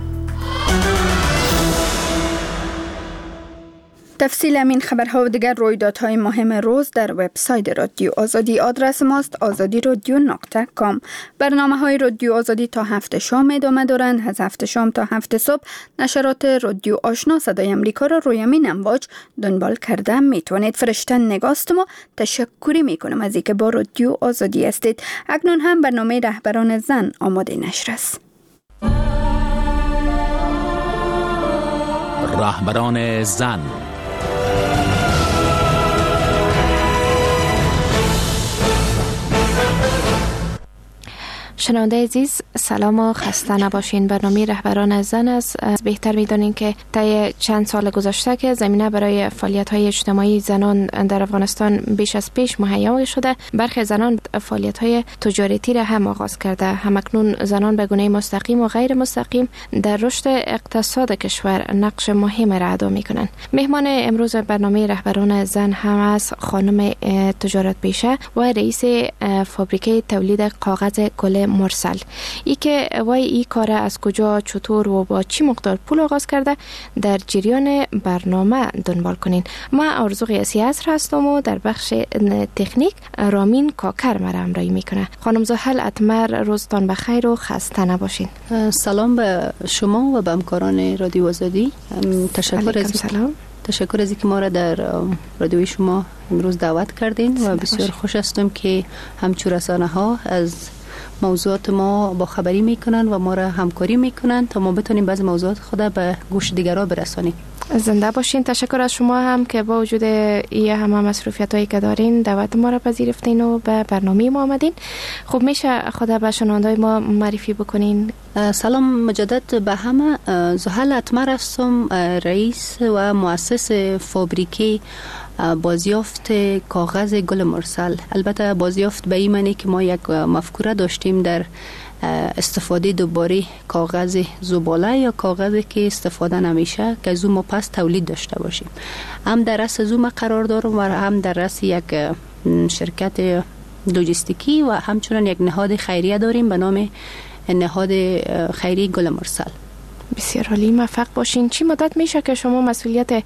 تفصیل همین خبرها و دیگر رویدادهای مهم روز در وبسایت رادیو آزادی. آدرس ماست azadi.radio.com. برنامه‌های رادیو آزادی تا 7 شام ادامه دارند. از 7 شام تا 7 صبح نشرات رادیو آشنا صدای امریکا را روی همین امواج دنبال کرده میتونید. فرشتن نگاستم و تشکری میکنم از اینکه با رادیو آزادی هستید. اکنون هم برنامه رهبران زن آماده نشر است. رهبران زن. شنونده عزیز، سلام و خسته نباشین. برنامه رهبران زن است. بهتر میدونین که طی چند سال گذشته که زمینه برای فعالیت‌های اجتماعی زنان در افغانستان بیش از پیش مهیا شده، برخی زنان فعالیت‌های تجارتی را هم آغاز کرده. همکنون زنان به گونه مستقیم و غیر مستقیم در رشد اقتصاد کشور نقش مهم را ادا می‌کنند. مهمان امروز برنامه رهبران زن هم است خانم تجارت پیشه و رئیس فابریکه تولید کاغذ گل مرسل. ای که وای این کار از کجا، چطور و با چی مقدار پول آغاز کرده در جریان برنامه دنبال کنین. ما آرزو قیاسی عصر هستم و در بخش تکنیک رامین کاکر مرا همراهی میکنه. خانم زحل اتمر، روزتان بخیر و خسته نباشین. سلام به شما و به همکاران رادیو آزادی. تشکر از اینکه ما را در رادیوی شما امروز دعوت کردین و بسیار خوش هستم که همچون رسانه ها از موضوعات ما با خبری میکنن و ما را همکاری میکنن تا ما بتونیم بعضی موضوعات خود به گوش دیگران برسانیم. زنده باشین. تشکر از شما هم که با وجود این همه مصروفیت هایی که دارین دعوت ما را پذیرفتین و به برنامه ما آمدین. خب میشه خدا به شنوندای ما معرفی بکنین؟ سلام مجدد به همه. زحل اتمر هستم، رئیس و مؤسس فابریکه بازیافت کاغذ گل مرسل. البته بازیافت به این معنی که ما یک مفکوره داشتیم در استفاده دوباره کاغذ زباله یا کاغذی که استفاده نمیشه که از اون ما پس تولید داشته باشیم. هم در رأس از اون قرار دارم و هم در رأس یک شرکت لوجستیکی و همچنین یک نهاد خیریه داریم به نام نهاد خیریه گل مرسل. بسیار عالی، موفق باشین. چی مدت میشه که شما مسئولیت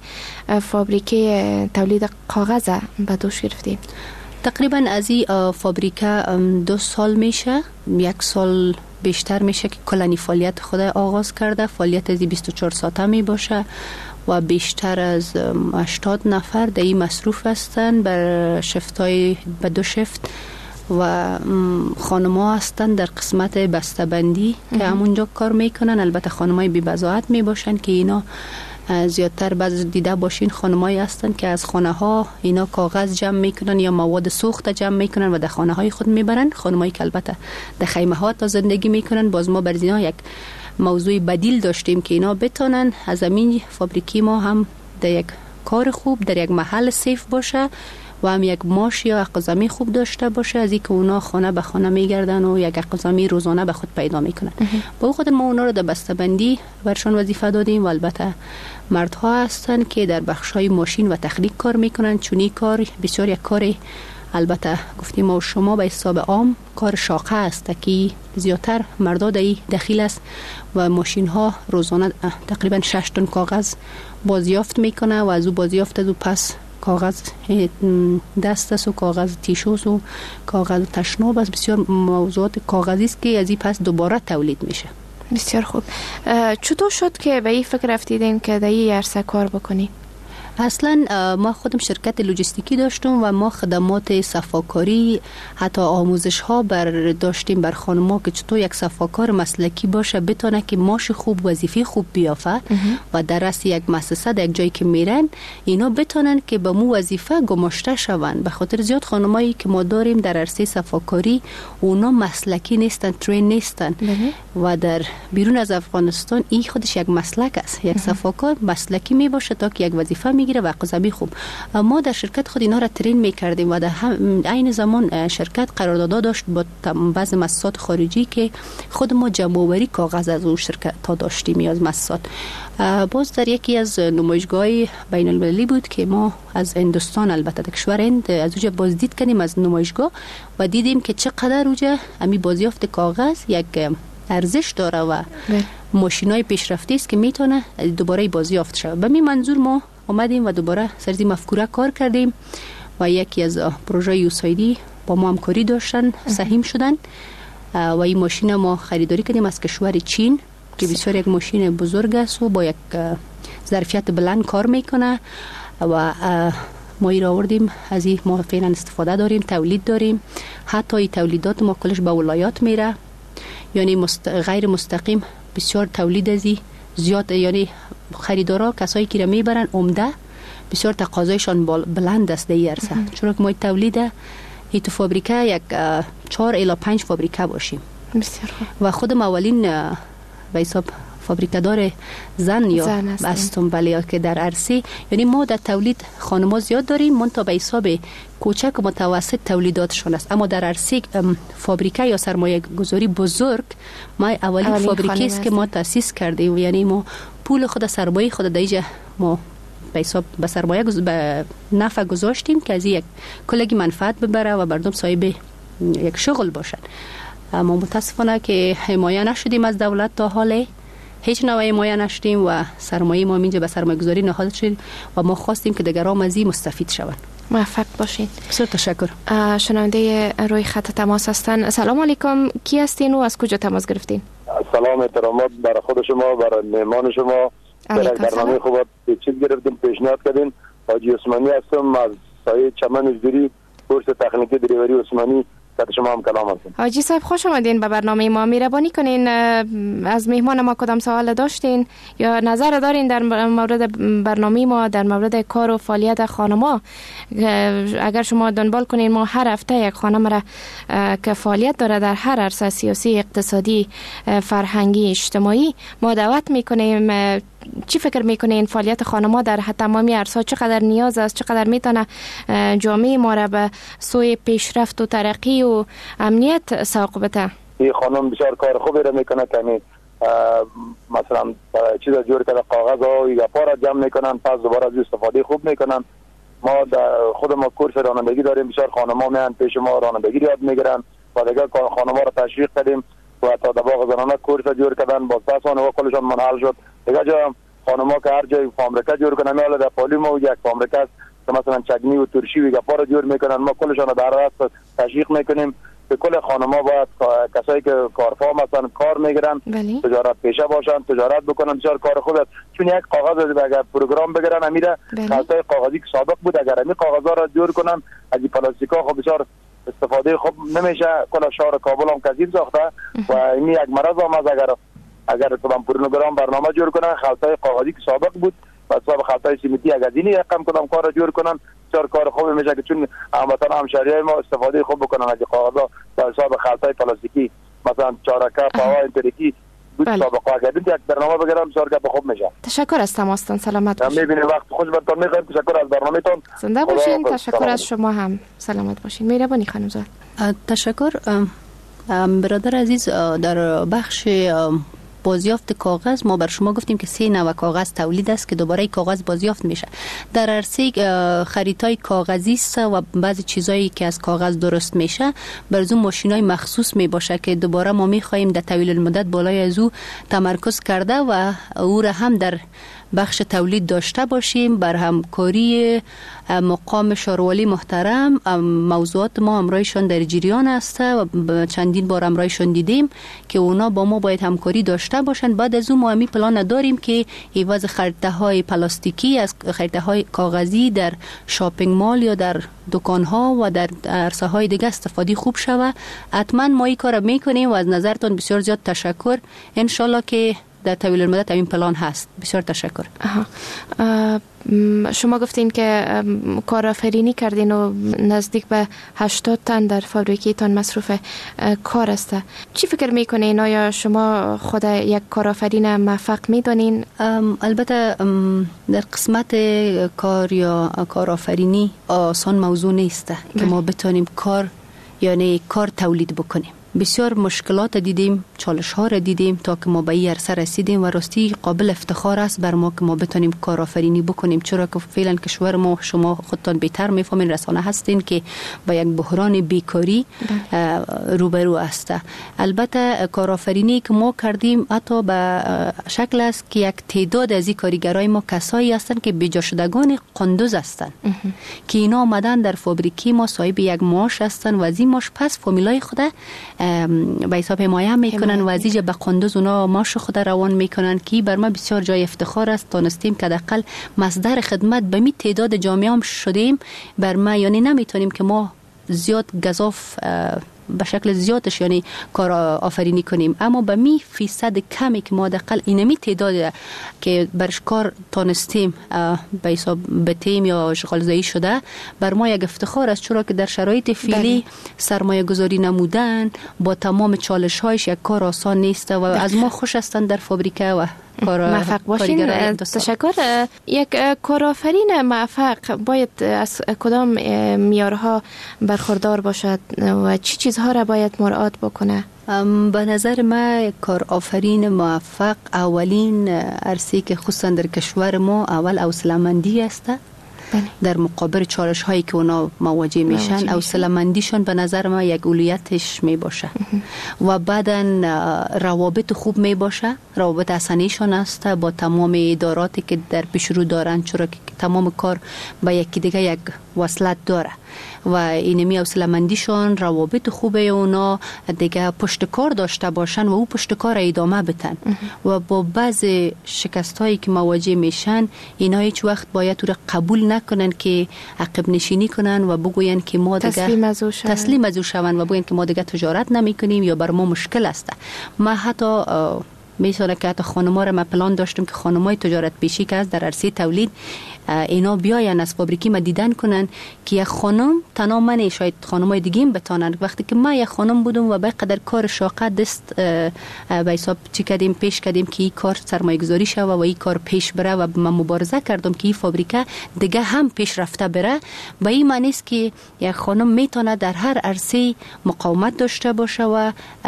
فابریکه تولید کاغذ به دوش گرفتین؟ تقریبا از این فابریکه 2 سال میشه، 1 سال بیشتر میشه که کلانی فعالیت خود آغاز کرده. فعالیت از 24 ساعته می باشه و بیشتر از 80 نفر در این مصروف هستن بر شفتای به 2 شفت و خانم‌ها هستن در قسمت بسته‌بندی که همونجا کار میکنن. البته خانم‌های بی بضاعت می باشن که اینا زیادتر بعض دیده باشین خانمایی هستن که از خانه ها اینا کاغذ جمع میکنن یا مواد سوخت جمع میکنن و در خانه های خود میبرن. خانمایی که البته در خیمه ها تا زندگی میکنن. باز ما بر اینا یک موضوع بدیل داشتیم که اینا بتونن از همین فابریکی ما هم در یک کار خوب در یک محل سیف باشه و هم یک معاش یا اقازمی خوب داشته باشه، از اینکه اونا خانه به خانه میگردن و یک اقازمی روزانه به خود پیدا میکنن. با خود ما اونا رو در بسته‌بندی برشان وظیفه دادیم و البته مردها هستن که در بخشای ماشین و تخریب کار میکنن. چونی کار بسیار یک کار البته گفتیم ما و شما به حساب عام کار شاقه است که زیادتر مردا در دخیل است و ماشین ها روزانه تقریبا 6 تن کاغذ بازیافت میکنه و از او بازیافت از او پس کاغذ دست است و کاغذ تیشوست و کاغذ تشناب است. بسیار موضوعات کاغذی است که از این پس دوباره تولید میشه. بسیار خوب. چطور شد که به این فکر رفتیدین که در این عرصه کار بکنی؟ اصلا ما خودم شرکت لوجستیکی داشتم و ما خدمات صفاکاری حتی آموزش ها داشتیم بر خانم‌ها که چطور یک صفاکار مسلکی باشه بتونه که معاش خوب وظیفه خوب بیافه و در رأس یک مؤسسه در یک جایی که میرن اینا بتونن که به مو وظیفه گماشته شوند. به خاطر زیاد خانمایی که ما داریم در عرصه صفاکاری اونا مسلکی نیستن، ترین نیستن و در بیرون از افغانستان این خودش یک مسلک است. یک صفاکار مسلکی می باشه تا که یک وظیفه میگیره و قضاوی خوب. ما در شرکت خود اینا را ترین میکردیم و در عین زمان شرکت قرارداد داشت با بعض مؤسسات خارجی که خود ما جمع آوری کاغذ از اون شرکت تا داشتیم یا از مؤسسات. باز در یکی از نمایشگاه بین المللی بود که ما از هندوستان البته در کشور هند از اونجا بازدید کردیم از نمایشگاه و دیدیم که چقدر اونجا امی بازیافت کاغذ یک ارزش داره و ماشینای پیشرفته است که میتونه دوباره بازیافت شه. به این منظور ما اومدیم و دوباره سرزی مفکوره کار کردیم و یکی از پروژه یوسایدی با ما همکاری داشتن سهیم شدن و این ماشین ما خریداری کردیم از کشور چین که بسیار یک ماشین بزرگ است و با یک ظرفیت بلند کار میکنه و ما ای را آوردیم. از این ما فعلا استفاده داریم، تولید داریم. حتی این تولیدات ما کلش به ولایات میره، یعنی غیر مستقیم بسیار تولید ازی زیاد، یعنی خریدارا کسایی که را میبرن عمده بسیار تقاضایشان بلند است در این عرصه، چون که ما تولید این تو فابریکه یک 4 الی 5 فابریکه باشیم. بسیار خوب. و خودم اولین به حساب فابریکه دار زن یا هستم، بله، که در عرصه، یعنی ما در تولید خانم‌ها زیاد داریم منتها به حساب کوچک و متوسط تولیداتشون است، اما در عرصه فابریکه یا سرمایه گذاری بزرگ ما اولین فابریکه است که ما تأسیس کردیم. یعنی ما پول خود سرمایه خود دیجا ما به حساب به سرمایه به نفع گذاشتیم که از یک کلگی منفعت ببره و مردم صاحب یک شغل باشن. اما متاسفانه که حمایه نشدیم از دولت تا حاله، هیچ نوع حمایه نشدیم و سرمایه ما اینجا به سرمایه گذاری نهاد شد و ما خواستیم که دیگران از این مستفید شوند. موفق باشید. بسیار تشکر. شنونده روی خط تماس هستن. سلام علیکم، کی هستین و از کجا تماس گرفتین؟ سلام، احترامات برای خود شما، برای مهمان شما. در برنامه خوب چیز گرفتیم، پیشنهاد کردین. حاجی عثمانی هستم از سایه چمن ازدری، کورس تکنیکی دریوری عثمانی شما هم کلام هستیم. حاجی صاحب خوش آمدین به برنامه ما. مهربانی کنین از مهمان ما کدام سوال داشتین یا نظر دارین در مورد برنامه ما در مورد کار و فعالیت خانما؟ اگر شما دنبال کنین ما هر هفته یک خانم را که فعالیت داره در هر عرصه سیاسی، اقتصادی، فرهنگی، اجتماعی ما دعوت میکنیم. چی فکر میکنین فعالیت خانما در تمامی عرصه چقدر نیاز است، چقدر میتونه جامعه ما را به سوی پیشرفت و ترقی و امنیت سوق بده؟ این خانم بسیار کار خوبی را میکنه که مثلا چیزا جور کرده، کاغذ ها یا پارا جمع میکنن، پس دوباره از استفاده خوب میکنن. ما خود ما کورس رانندگی داریم، بسیار خانما میان پیش ما رانندگی یاد میگیرن و دیگه خانما را تشویق کردیم و تا در باغ زنانه کورس جور کردن، باز پس آنها کلشان منحل شد. دیگه جا خانما که هر جای فابریکه جور کنن، میاله در پالیمو یک فابریکه است که مثلا چگنی و ترشی و گپا جور میکنن، ما کلشان در راست تشویق میکنیم که کل خانما باید کسایی که کارفرما مثلا کار میگیرن تجارت پیشه باشن، تجارت بکنن. بسیار کار خوب است، چون یک کاغذ اگر پروگرام بگیرن امیره خلطای کاغذی که سابق بود اگر همین کاغذا را جور کنن از این پلاستیکا خب بسیار استفاده خوب نمیشه. کل شهر کابل هم کثیف ساخته و این یک مرض هم از اگر کدام پروگرام برنامه جور کنن خلطای کاغذی که سابق بود و حساب خلطای سیمنتی اگر دینی یکم کدام کار جور کنن بسیار کار خوبی میشه که چون هموطن همشهریای ما استفاده خوب بکنن از کاغذا در حساب خلطای پلاستیکی مثلا چارکه پاوا اینتریکی بود سابقه اگر یک برنامه بگیرم بسیار که خوب میشه. تشکر از تماستان، سلامت باشین. میبینید وقت خوش براتون میخوایم. تشکر از برنامه‌تون. زنده باشین. تشکر از شما هم. سلامت باشین. مهربانی خانم زاد. تشکر برادر عزیز. در بخش بازیافت کاغذ ما بر شما گفتیم که 3 نوع کاغذ تولید است که دوباره کاغذ بازیافت میشه. در عرصه خریدهای کاغذی است و بعضی چیزایی که از کاغذ درست میشه بر اون ماشینای مخصوص می باشه که دوباره ما میخوایم در طویل المدت بالای از او تمرکز کرده و او را هم در بخش تولید داشته باشیم. بر همکاری مقام شاروالی محترم موضوعات ما امرایشان در جریان است و چندین بار امرایشان دیدیم که اونا با ما باید همکاری داشته باشند. بعد از اون ما همی پلان داریم که عوض خرده های پلاستیکی از خرده های کاغذی در شاپینگ مال یا در دکان ها و در عرصه های دیگه استفاده خوب شوه. حتما ما این کار میکنیم و از نظرتون بسیار زیاد تشکر. ان شاءالله که در طویل المدت این پلان هست. بسیار تشکر. شما گفتین که کارآفرینی کردین و نزدیک به 80 تن در فابریکیتان مصروف کار است. چی فکر میکنین؟ آیا شما خود یک کارآفرین موفق میدونین؟ البته در قسمت کار یا کارآفرینی آسان موضوع نیست که ما بتونیم کار تولید بکنیم. بسیار مشکلات دیدیم، چالش ها را دیدیم تا که ما به این عرصه رسیدیم و راستی قابل افتخار است بر ما که ما بتونیم کارآفرینی بکنیم، چرا که فعلا کشور ما شما خودتان بهتر میفهمین رسانه هستین که با یک بحران بیکاری روبرو است. البته کارآفرینی که ما کردیم حتی به شکل است که یک تعداد از این کارگرای ما کسایی هستند که بجا شدگان قندوز هستند که اینا آمدن در فابریکی ما صاحب یک معاش هستند و از این معاش پس فامیلای خود به حساب حمایه میکنن و ازیجا به قندوز اونا معاش خود روان میکنن که بر ما بسیار جای افتخار است. تانستیم که حداقل مصدر خدمت به می تعداد جامعه هم شدیم. بر ما یعنی نمیتونیم که ما زیاد گزاف به شکل زیادش یعنی کار آفرینی کنیم، اما به می فیصد کمی که ما حداقل اینمی تعداد که برش کار تانستیم به حساب بتیم یا اشغال زایی شده بر ما یک افتخار است، چرا که در شرایط فعلی سرمایه گذاری نمودن با تمام چالش هایش یک کار آسان نیست و از ما خوش هستند در فابریکه و موفق باشین. تشکر. یک کارآفرین موفق باید از کدام معیارها برخوردار باشد و چی چیزها را باید مراعات بکنه؟ به نظر ما کارآفرین موفق اولین عرصه‌ای که خصوصا در کشور ما اول حوصله‌مندی است. در مقابل چالش هایی که اونا مواجه میشن حوصله‌مندیشون به نظر ما یک اولویتش می باشه و بعداً روابط خوب می باشه. روابط حسنیشون است با تمام اداراتی که در پیش رو دارن، چرا که تمام کار به یکی دیگه یک وصلت داره و اینمی حوصله‌مندیشان، روابط خوبه اونا دیگه پشت کار داشته باشن و او پشت کار ادامه بدن و با بعض شکستایی که مواجه میشن اینا هیچ وقت باید او را قبول نکنن که عقب نشینی کنن و بگوین که ما دیگه تسلیم از او شون و بگوین که ما دیگه تجارت نمی کنیم یا بر ما مشکل است. ما حتی میتونه که حتی خانم‌ها را ما پلان داشتم که خانم‌های تجارت پیشی که از در عرصه تولید اینا بیاین از فابریکی ما دیدن کنن که یک خانم تنها من شاید خانم‌های دیگه هم بتانن. وقتی که ما یک خانم بودم و به قدر کار شاقه دست به حساب چی کردیم پیش کردیم که این کار سرمایه‌گذاری شوه و این کار پیش بره و من مبارزه کردم که این فابریکه دیگه هم پیش رفته بره. به این معنی است که یک خانم میتونه در هر عرصه مقاومت داشته باشه و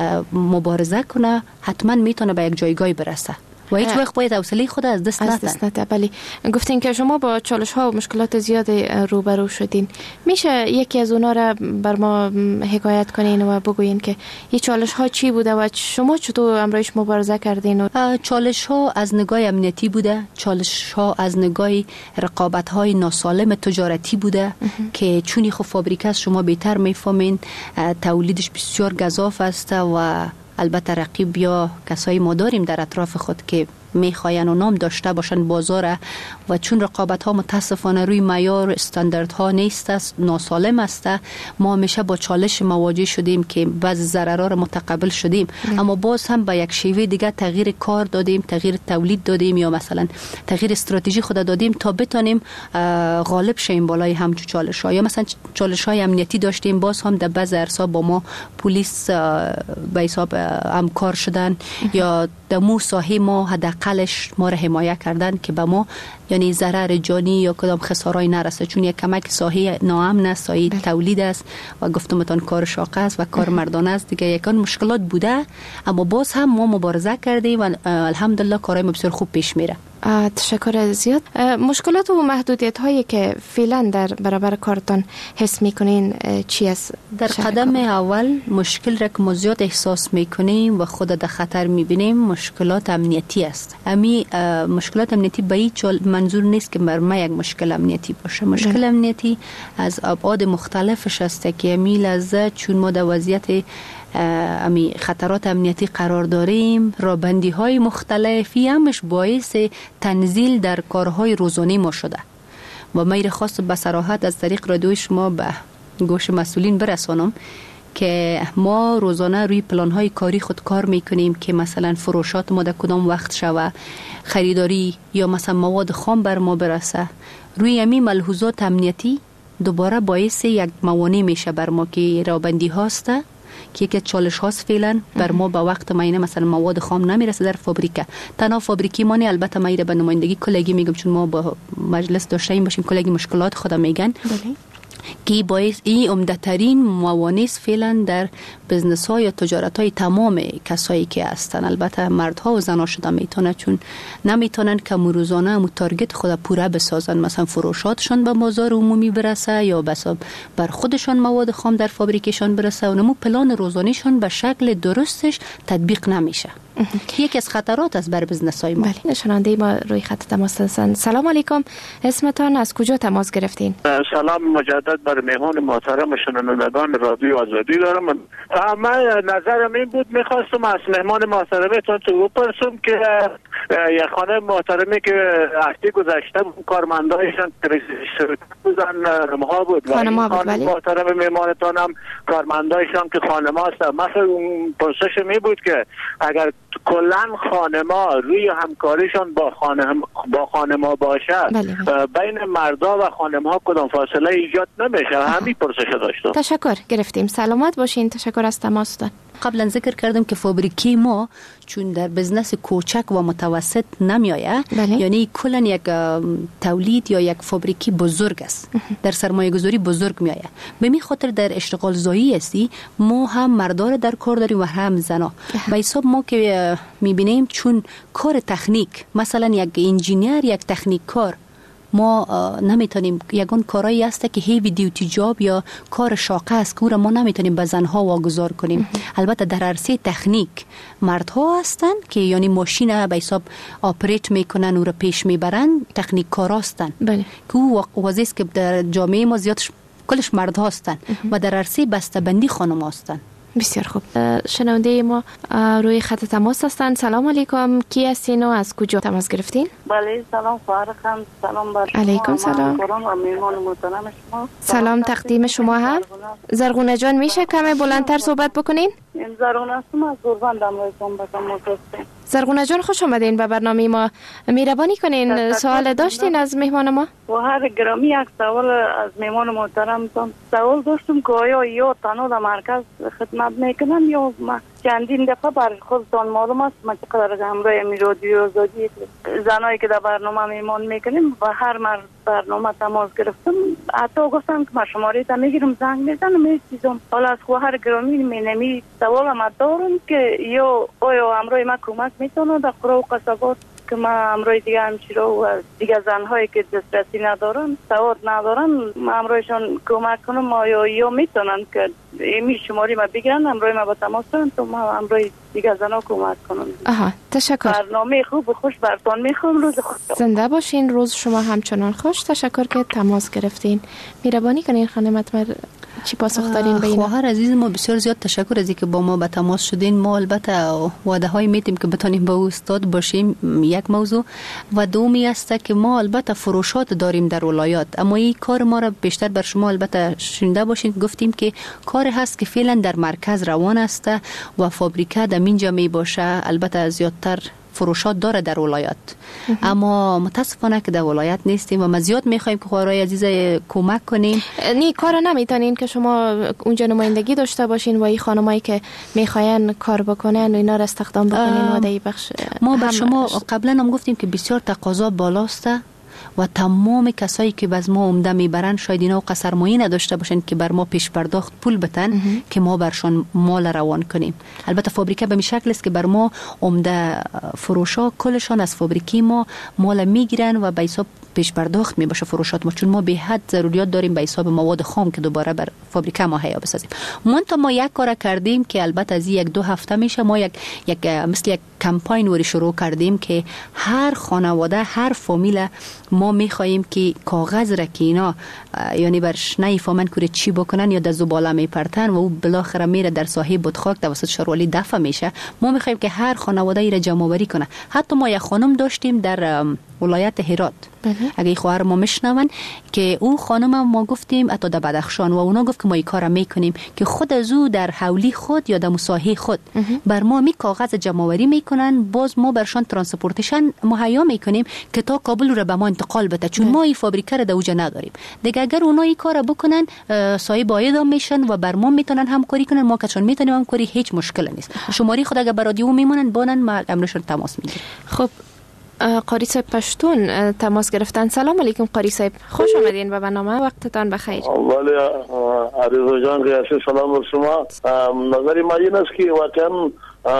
مبارزه کنه، حتما میتونه به یک جایگاهی برسه و هیچ وقت باید حوصله خود از دست نده. بله، گفتین که شما با چالش ها و مشکلات زیاد روبرو شدین. میشه یکی از اونا را بر ما حکایت کنین و بگوین که این چالش ها چی بوده و شما چطور امروز مبارزه کردین؟ چالش ها از نگاه امنیتی بوده، چالش ها از نگاه رقابت های ناسالم تجارتی بوده که چونی خب فابریکه شما بهتر میفهمین تولیدش بسیار گزاف است و البته رقیب یا کسایی ما داریم در اطراف خود که میخواین و نام داشته باشن بازار و چون رقابت ها متاسفانه روی معیار استانداردها نیست است، ناسالم است، ما همیشه با چالش مواجه شدیم که بعضی ضررها را متقبل شدیم اما باز هم به یک شیوه دیگه تغییر کار دادیم، تغییر تولید دادیم یا مثلا تغییر استراتژی خود دادیم تا بتونیم غالب شیم بالای همچون چالش ها. یا مثلا چالش های امنیتی داشتیم، باز هم در بعضی عرصه با ما پلیس به حساب همکار شدن یا در مو ساحه ما حداقلش ما را حمایت کردن که به ما یعنی ضرر جانی یا کدام خسارایی نرسه، چون یک کمک ساحه ناامن است، ساحه تولید است و گفتمتون کار شاقه است و کار مردانه است دیگه. یکان مشکلات بوده اما باز هم ما مبارزه کردیم و الحمدلله کارهای ما بسیار خوب پیش میره. تشکر زیاد. مشکلات و محدودیت هایی که فعلا در برابر کارتان حس میکنین چی است؟ در قدم اول مشکل را که ما زیاد احساس میکنیم و خود در خطر میبینیم مشکلات امنیتی است. امی مشکلات امنیتی به هیچ منظور نیست که بر ما یک مشکل امنیتی باشه. مشکل امنیتی از ابعاد مختلفش است که امی لحظه چون ما در وضعیت امی خطرات امنیتی قرار داریم، رابندی های مختلفی همش باعث تنزیل در کارهای روزانه ما شده و میل خواست به صراحت از طریق رادیوی شما به گوش مسئولین برسانم که ما روزانه روی پلان‌های کاری خود کار میکنیم که مثلا فروشات ما در کدام وقت شوه، خریداری یا مثلا مواد خام بر ما برسه. روی امی ملحوظات امنیتی دوباره باعث یک موانع میشه بر ما که رابندی هاست که یکی چالش هاست فعلا بر ما با وقت معینه مثلا مواد خام نمیرسه در فابریکه. تنها فابریکی ما نه، البته ما به نمایندگی کلگی میگم چون ما با مجلس داشتیم باشیم کلگی مشکلات خود میگن که باعث این عمده‌ترین موانع فعلا در بزنس ها یا تجارت های تمام کسایی که هستن. البته مردها و زنها شده میتونه چون نمیتونن که روزانه هم تارگت خود پوره بسازن، مثلا فروشاتشان به بازار عمومی برسه یا بس بر خودشان مواد خام در فابریکشان برسه و نمو پلان روزانیشان به شکل درستش تطبیق نمیشه. یکی از خطرات از بر بزنس های ما. بله، شنونده ما روی خط تماس هستند. سلام علیکم، اسمتان، از کجا تماس گرفتین؟ سلام مجدد بر مهمان محترم شنوندگان رادیو آزادی دارم. من نظرم این بود میخواستم از مهمان محترمتون تو بپرسم که یک خانه محترمی که هفته گذشته کارمندایشان بودن خانم‌ها بود و خانم محترم مهمانتان هم کارمندایشان که خانم هستن. مثلا پرسش می بود که اگر کلن خانما روی همکاریشان با خانما باشه بین مردا و خانمها کدام فاصله ایجاد نمیشه؟ همین پرسش داشتم. تشکر، گرفتیم. سلامت باشین. تشکر از تماستان. قبلا ذکر کردم که فابریکی ما چون در بزنس کوچک و متوسط نمیایه، یعنی کلن یک تولید یا یک فابریکی بزرگ است، در سرمایه گذاری بزرگ میایه. به می خاطر در اشتغال زایی هستی ما هم مردار در کار داریم و هم زنا. به حساب ما که میبینیم چون کار تکنیک مثلا یک انجینیر یک تکنیک کار ما نمیتونیم یگان کارایی است که هیوی دیوتی جاب یا کار شاقه است که او را ما نمیتونیم به زنها واگذار کنیم. البته در عرصه تکنیک مردها هستن که یعنی ماشین به حساب آپریت میکنن او را پیش میبرن، تکنیک کار هستن. بله. که او وظیفه که در جامعه ما زیادش کلش مرد هستن و در عرصه بسته‌بندی خانم هستن. بسیار خوب. شنونده ما روی خط تماس هستن. سلام علیکم، کی هستین و از کجا تماس گرفتین؟ بله سلام خواهر خانم، سلام بر شما. علیکم سلام. سلام تقدیم شما هم. زرغونه جان میشه کمی بلندتر صحبت بکنین؟ زرغونه هستم از گربندم رایتون بکم مدرسته. زرغونه جان خوش آمدین به برنامه ما. مهربانی کنین سوال داشتین از مهمان ما؟ خواهر گرامی یک سوال از مهمان محترمتون. سوال داشتم که آیا یا تنها در مرکز خدمت میکنن یا چندین دفعه بر خودتان معلوم است ما چقدر همراه رادیو آزادی زنایی که در برنامه میمان میکنیم و هر برنامه تماس گرفتم حتی گفتم که ما شماره تا میگیرم زنگ میزنم میچیزم. حالا از خواهر گرامی مینمی سوال هم دارم که یا آیا همراه ما کمک میتونه در قرى و قصبات که ما همراه دیگه همشیرا و دیگه زنهایی که دسترسی ندارن سواد ندارن ما همراهشان کمک کنم آیا یا میتونن که ایمی شماری ما بگیرن همراه ما با تماس کنن تو ما همراه دیگه زنها کمک کنم. آها تشکر. برنامه خوب و خوش برتان میخوام. روز خوش زنده باشین. روز شما همچنان خوش. تشکر که تماس گرفتین. مهربانی کنین خانم اتمر چی پاسخ دارین به این؟ خواهر عزیز ما بسیار زیاد تشکر از اینکه با ما به تماس شدین. ما البته وعده های میتیم که بتونیم با استاد باشیم، یک موضوع و دومی است که ما البته فروشات داریم در ولایات، اما این کار ما را بیشتر بر شما البته شنیده باشین گفتیم که کار هست که فعلا در مرکز روان است و فابریکه در اینجا می باشه. البته زیادتر فروشات داره در ولایات اما متاسفانه که در ولایت نیستیم و ما زیاد میخوایم که خواهرای عزیز کمک کنیم. نی کار نمیتونین که شما اونجا نمایندگی داشته باشین و این خانمایی که میخواین کار بکنن و اینا را استخدام بکنین و در بخش ما بر شما قبلا هم گفتیم که بسیار تقاضا بالاست و تمام کسایی که باز ما عمده میبرن شاید اینا قصرمایی نداشته باشن که بر ما پیش پرداخت پول بتن که ما برشان مال روان کنیم. البته فابریکه به این شکل است که بر ما عمده فروشا کلشان از فابریکی ما مال میگیرن و به حساب پیش پرداخت می باشه فروشات ما، چون ما به حد ضروریات داریم به حساب مواد خام که دوباره بر فابریکه ما هیا بسازیم. ما یک کار کردیم که البته از یک دو هفته میشه ما یک مثل یک کمپاین وری شروع کردیم که هر خانواده هر فامیل ما میخواهیم که کاغذ را که اینا یعنی برش نمیفهمن که چی بکنن یا در زباله میپرتن و او بالاخره میره در ساحه بودخاک توسط شاروالی دفع میشه. ما میخواهیم که هر خانواده ای را جمع آوری کنه. حتی ما یک خانم داشتیم در ولایت هرات اگه خواهر ما میشنون که او خانم ما گفتیم حتی در بدخشان و اونا گفت که ما این کارا میکنیم که خود از او در حولی خود یا در مساحه خود بر ما می کاغذ جمع آوری میکنن، باز ما برشان ترانسپورتیشن مهیا میکنیم که تا کابل رو به ما انتقال بده، چون ما این فابریکه رو در اوجا نداریم دیگه. اگر اونا این کارا بکنن صاحب عاید میشن و بر ما میتونن همکاری کنن، ما که چون میتونیم همکاری هیچ مشکل نیست. شماری خود اگر بر رادیو میمونن بانن ما امرشون تماس میگیریم. خب قاری صاحب پشتون تماس گرفتن. سلام علیکم قاری صاحب، خوش آمدین به برنامه، وقتتان بخیر. ولی عریض جان قیاسی سلام بر شما. نظری ما این است که واقعا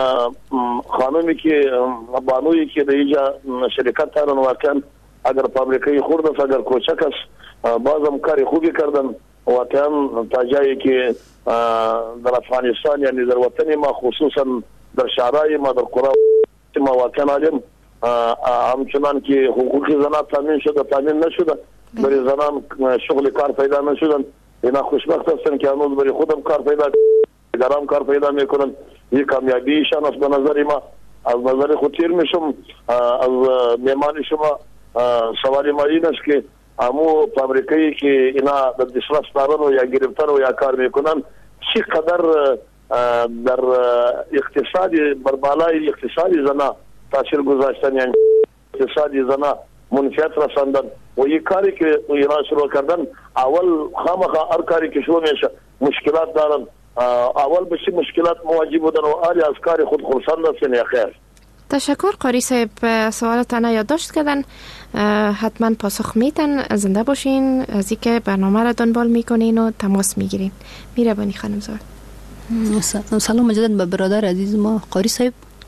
خانمی که بانویی که در اینجا شرکت دارن واقعا اگر فابریکه خورد است اگر کوچک است بازم کاری خوبی کردن واقعا تا جایی که در افغانستان یعنی در وطن ما خصوصا در شهرهای ما در قرى ما واقعا علم همچنان که حقوق زنان تامین شده تامین نشده، برای زنان شغل کار پیدا نشدن. اینا خوشبخت هستن که هنوز برای خودم کار پیدا دیگران کار پیدا میکنن. این کامیابی ایشان است به نظر ما. از نظر خود تیر میشم از میمان شما. سوال ما این است که همو فابریکه‌ای که اینا در دسترس دارن و یا گرفتن و یا کار میکنن چقدر در اقتصادی بر بالای اقتصادی زنان تاثیر گذاشتن، یعنی اقتصادی زنان منفعت رساندن و این کاری که اینا شروع کردن اول خامخا هر کاری که شروع میشه مشکلات دارن، اول بشی مشکلات مواجه بودن و آلی از کاری خود خرسند هستن. یا خیر تشکر قاری صاحب، سوالتان یادداشت کردن، حتما پاسخ میتن. زنده باشین، از اینکه برنامه را دنبال میکنین و تماس میگیرین. میربانی خانم زاد. سلام مجدد به برادر عزیز ما قاری صاحب.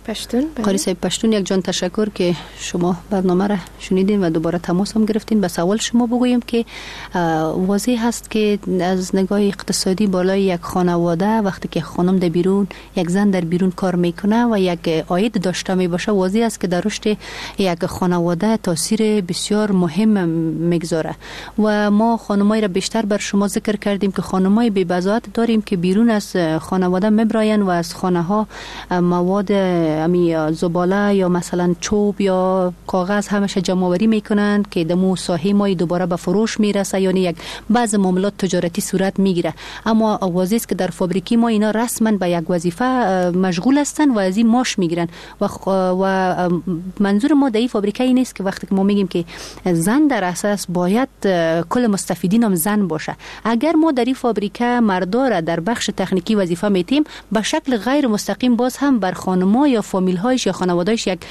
پشتون. قاری صاحب پشتون، یک جان تشکر که شما برنامه را شنیدین و دوباره تماس هم گرفتین. به سوال شما بگویم که واضح هست که از نگاه اقتصادی بالای یک خانواده وقتی که خانم در بیرون، یک زن در بیرون کار میکنه و یک عاید داشته می باشه، واضح است که در رشد یک خانواده تاثیر بسیار مهم میگذاره. و ما خانمای را بیشتر بر شما ذکر کردیم که خانمای بی بضاعت داریم که بیرون از خانواده میبراین و از خانه ها مواد زباله یا مثلا چوب یا کاغذ همش جمع آوری میکنن که دمو ساحه ما دوباره به فروش میرسه، یعنی یک بعض معاملات تجارتی صورت میگیره. اما واضح است که در فابریکی ما اینا رسما به یک وظیفه مشغول هستن و از این ماش میگیرن و منظور ما در این فابریکه این نیست که وقتی که ما میگیم که زن در اساس باید کل مستفیدین هم زن باشه. اگر ما در این فابریکه مردا را در بخش تکنیکی وظیفه میتیم، به شکل غیر مستقیم باز هم بر خانم‌ها یا فامیل‌هایش یا خانواده‌اش یک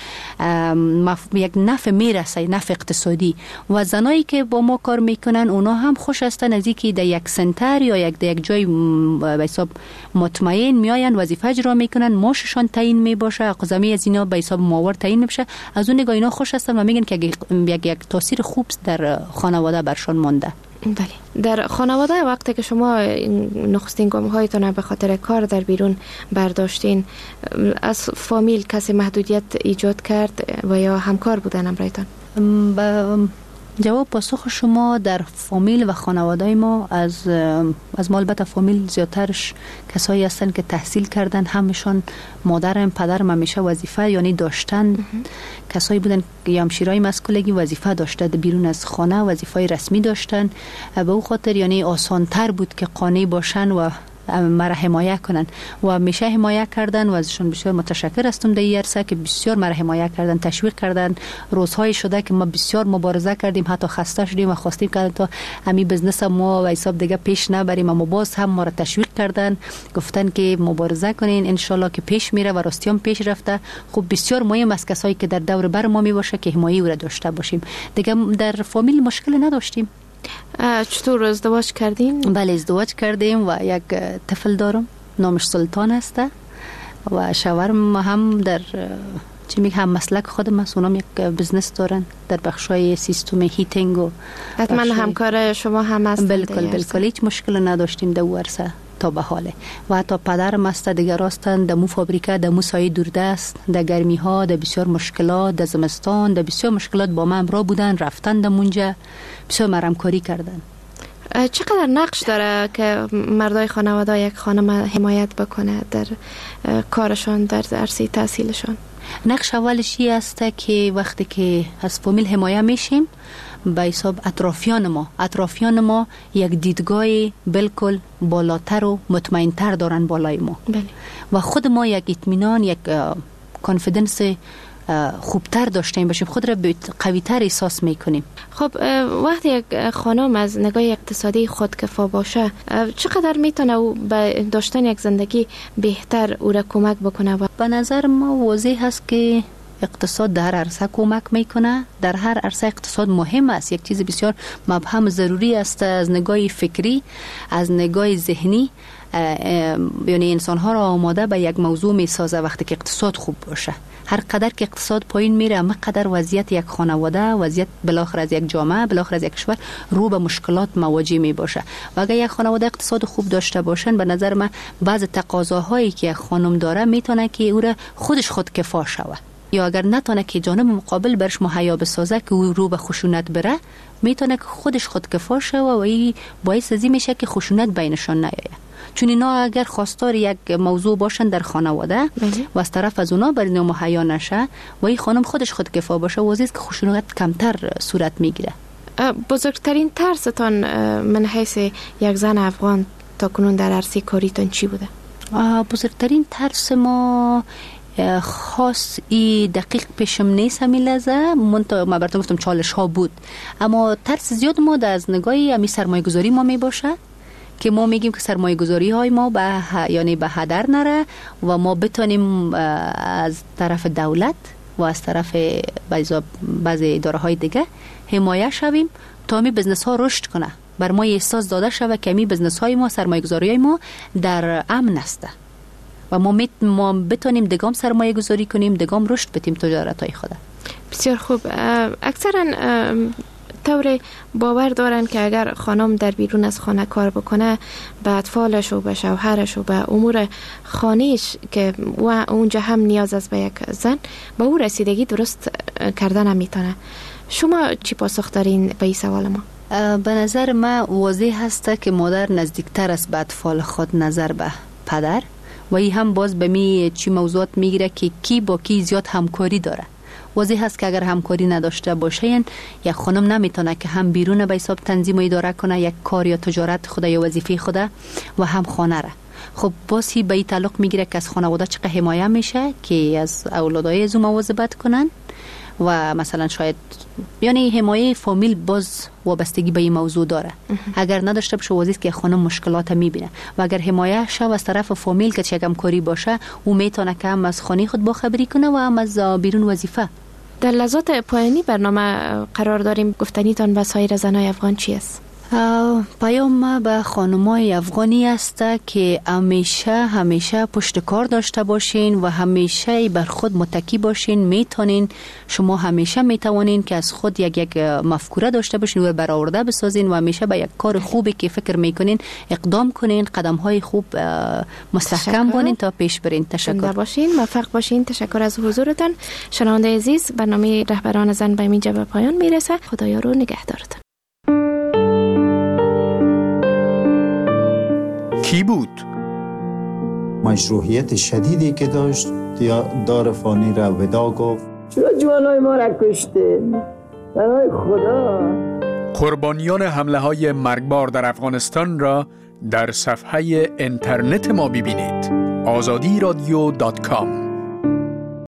نفع میرسه، نفع اقتصادی. و زنایی که با ما کار میکنن اونا هم خوش هستن از اینکه در یک سنتر یا در یک جای به حساب مطمئن میاین وظیفه اجرا میکنن، معاششان تعیین میباشه، اقزامی از اینا به حساب ماور تعیین میشه. از اون نگاه اینا خوش هستن و میگن که یک تاثیر خوب در خانواده برشان مونده. بله، در خانواده وقتی که شما نخستین گام هایتون به خاطر کار در بیرون برداشتین، از فامیل کسی محدودیت ایجاد کرد و یا همکار بودن امرایتان؟ جواب پاسخ شما، در فامیل و خانواده ما از البته فامیل زیادترش کسایی هستن که تحصیل کردن، همشون مادرم پدرم همیشه وظیفه یعنی داشتن. کسایی بودن که همشیرای مسکولگی وظیفه داشته بیرون از خانه، وظیفه رسمی داشتن. به او خاطر یعنی آسانتر بود که قانع باشن و مرا حمایه کنن و میشه حمایه کردن و ازشون بسیار متشکر هستم در این عرصه که بسیار مرا حمایه کردن، تشویق کردن. روزهای شده که ما بسیار مبارزه کردیم، حتی خسته شدیم و خواستیم که تا همین بزنس ما و حساب دیگه پیش نبریم، اما باز هم ما را تشویق کردن، گفتن که مبارزه کنین ان شاء الله که پیش میره و راستیام پیش رفته. خب بسیار مهم است کسایی که در دور بر ما می باشه که حمایه او را داشته باشیم. دیگه در فامیل مشکل نداشتیم. چطور ازدواج کردین؟ بله، ازدواج کردیم و یک طفل دارم، نامش سلطان است و شوهرم هم در هم مسلک خودم است. اونم یک بزنس دارن در بخشای سیستم هیتینگ و حتما همکار شما هم هستن. بالکل هیچ مشکل نداشتیم در ورسه تا به حاله. و حتی پدرم است دیگه راستن در مو فابریکه، در مو سایه دوردست، در گرمی ها، در بسیار مشکلات، در زمستان، در بسیار مشکلات با من همراه بودن، رفتن در مونجا، بسیار مرمکاری کردن. چقدر نقش داره که مردای خانواده یک خانم حمایت بکنه در کارشان، در عرصه تحصیلشان؟ نقش اولش این است که وقتی که از فامیل حمایه میشیم، به حساب اطرافیان ما یک دیدگاه بالکل بالاتر و مطمئن‌تر دارن بالای ما. بله. و خود ما یک اطمینان، یک کانفیدنس خوبتر داشته باشیم، خود را قوی‌تر احساس میکنیم. خب وقتی یک خانم از نگاه اقتصادی خودکفا باشه، چقدر میتونه او به داشتن یک زندگی بهتر او را کمک بکنه؟ به نظر ما واضح هست که اقتصاد در هر عرصه کمک میکنه. در هر عرصه اقتصاد مهم است، یک چیز بسیار مبهم ضروری است. از نگاه فکری، از نگاه ذهنی، یعنی انسان ها را آماده به یک موضوع میسازه وقتی که اقتصاد خوب باشه. هر قدر که اقتصاد پایین میره، اما قدر وضعیت یک خانواده، وضعیت بالاخره از یک جامعه، بالاخره از یک کشور رو به مشکلات مواجه می باشه. و اگر یک خانواده اقتصاد خوب داشته باشن، به نظر من بعض تقاضاهایی که یک خانم داره میتونه که او را خودش خودکفا شوه، یا اگر نتونه که جانب مقابل برش مهیا بسازه که او رو به خشونت بره، میتونه که خودش خودکفا شوه و این باعث ازی میشه که خشونت بینشان نیاید. چون اینا اگر خواستار یک موضوع باشن در خانواده و از طرف از اونا بر اینا مهیا نشه و این خانم خودش خودکفا باشه، واضحه که خشونت کمتر صورت میگیره. بزرگترین ترستان من حیث یک زن افغان تا کنون در عرصه کاریتون چی بوده؟ بزرگترین ترس ما خاص دقیق پیشم نیست همین لحظه، ما براتون گفتم چالش ها بود، اما ترس زیاد ما از نگاه همی سرمایه گذاری ما می باشه که ما میگیم که سرمایه گذاری های ما یعنی به هدر نره و ما بتونیم از طرف دولت و از طرف بعضی اداره های دیگه حمایه شویم تا می بزنس ها رشد کنه. بر ما احساس داده شوه که می بزنس های ما، سرمایه گذاری های ما در امن است و ما بتونیم دگام سرمایه گذاری کنیم، دگام رشد بدیم تجارت های خود. بسیار خوب. اکثرا طور باور دارن که اگر خانم در بیرون از خانه کار بکنه به اطفالش و به شوهرش و به امور خانهش که اونجا هم نیاز است به یک زن، به او رسیدگی درست کردن نمیتونه. شما چی پاسخ دارین به این سوال ما؟ به نظر ما واضح هست که مادر نزدیکتر است به اطفال خود نظر به پدر و این هم باز به می چی موضوعات میگیره که کی با کی زیاد همکاری داره. واضح هست که اگر همکاری نداشته باشه یک خانم نمیتونه که هم بیرون به حساب تنظیم و اداره کنه یک کار یا تجارت خود یا وظیفه خود و هم خانه را. خب باز به این تعلق میگیره که از خانواده چقدر حمایت میشه که از اولادای از مواظبت کنن و مثلا شاید یعنی حمایه فامیل باز وابستگی به این موضوع داره. اگر نداشته باشه واضح که خانم مشکلات میبینه و اگر حمایه شه از طرف فامیل که چه کاری باشه او میتونه که هم از خانه خود با خبری کنه و هم از بیرون وظیفه. در لحظات پایانی برنامه قرار داریم. گفتنیتان به سایر زنای افغان چی است؟ پیام به خانمای افغانی است که همیشه پشت کار داشته باشین و همیشه بر خود متکی باشین. میتونین، شما همیشه میتوانین که از خود یک مفکوره داشته باشین و برآورده بسازین و همیشه به یک کار خوبی که فکر میکنین اقدام کنین، قدم های خوب مستحکم بانین تا پیش برین. تشکر باشین، موفق باشین. تشکر از حضورتان. شنونده عزیز، برنامه رهبران زن به اینجا به پایان میرسه. خدایا رو نگهدارتان. کی بود؟ مشروعیت شدیدی که داشت دار فانی را ودا گفت. چرا جوانای ما را کشتین؟ برای خدا. قربانیان حمله های مرگبار در افغانستان را در صفحه اینترنت ما ببینید. azadi radio.com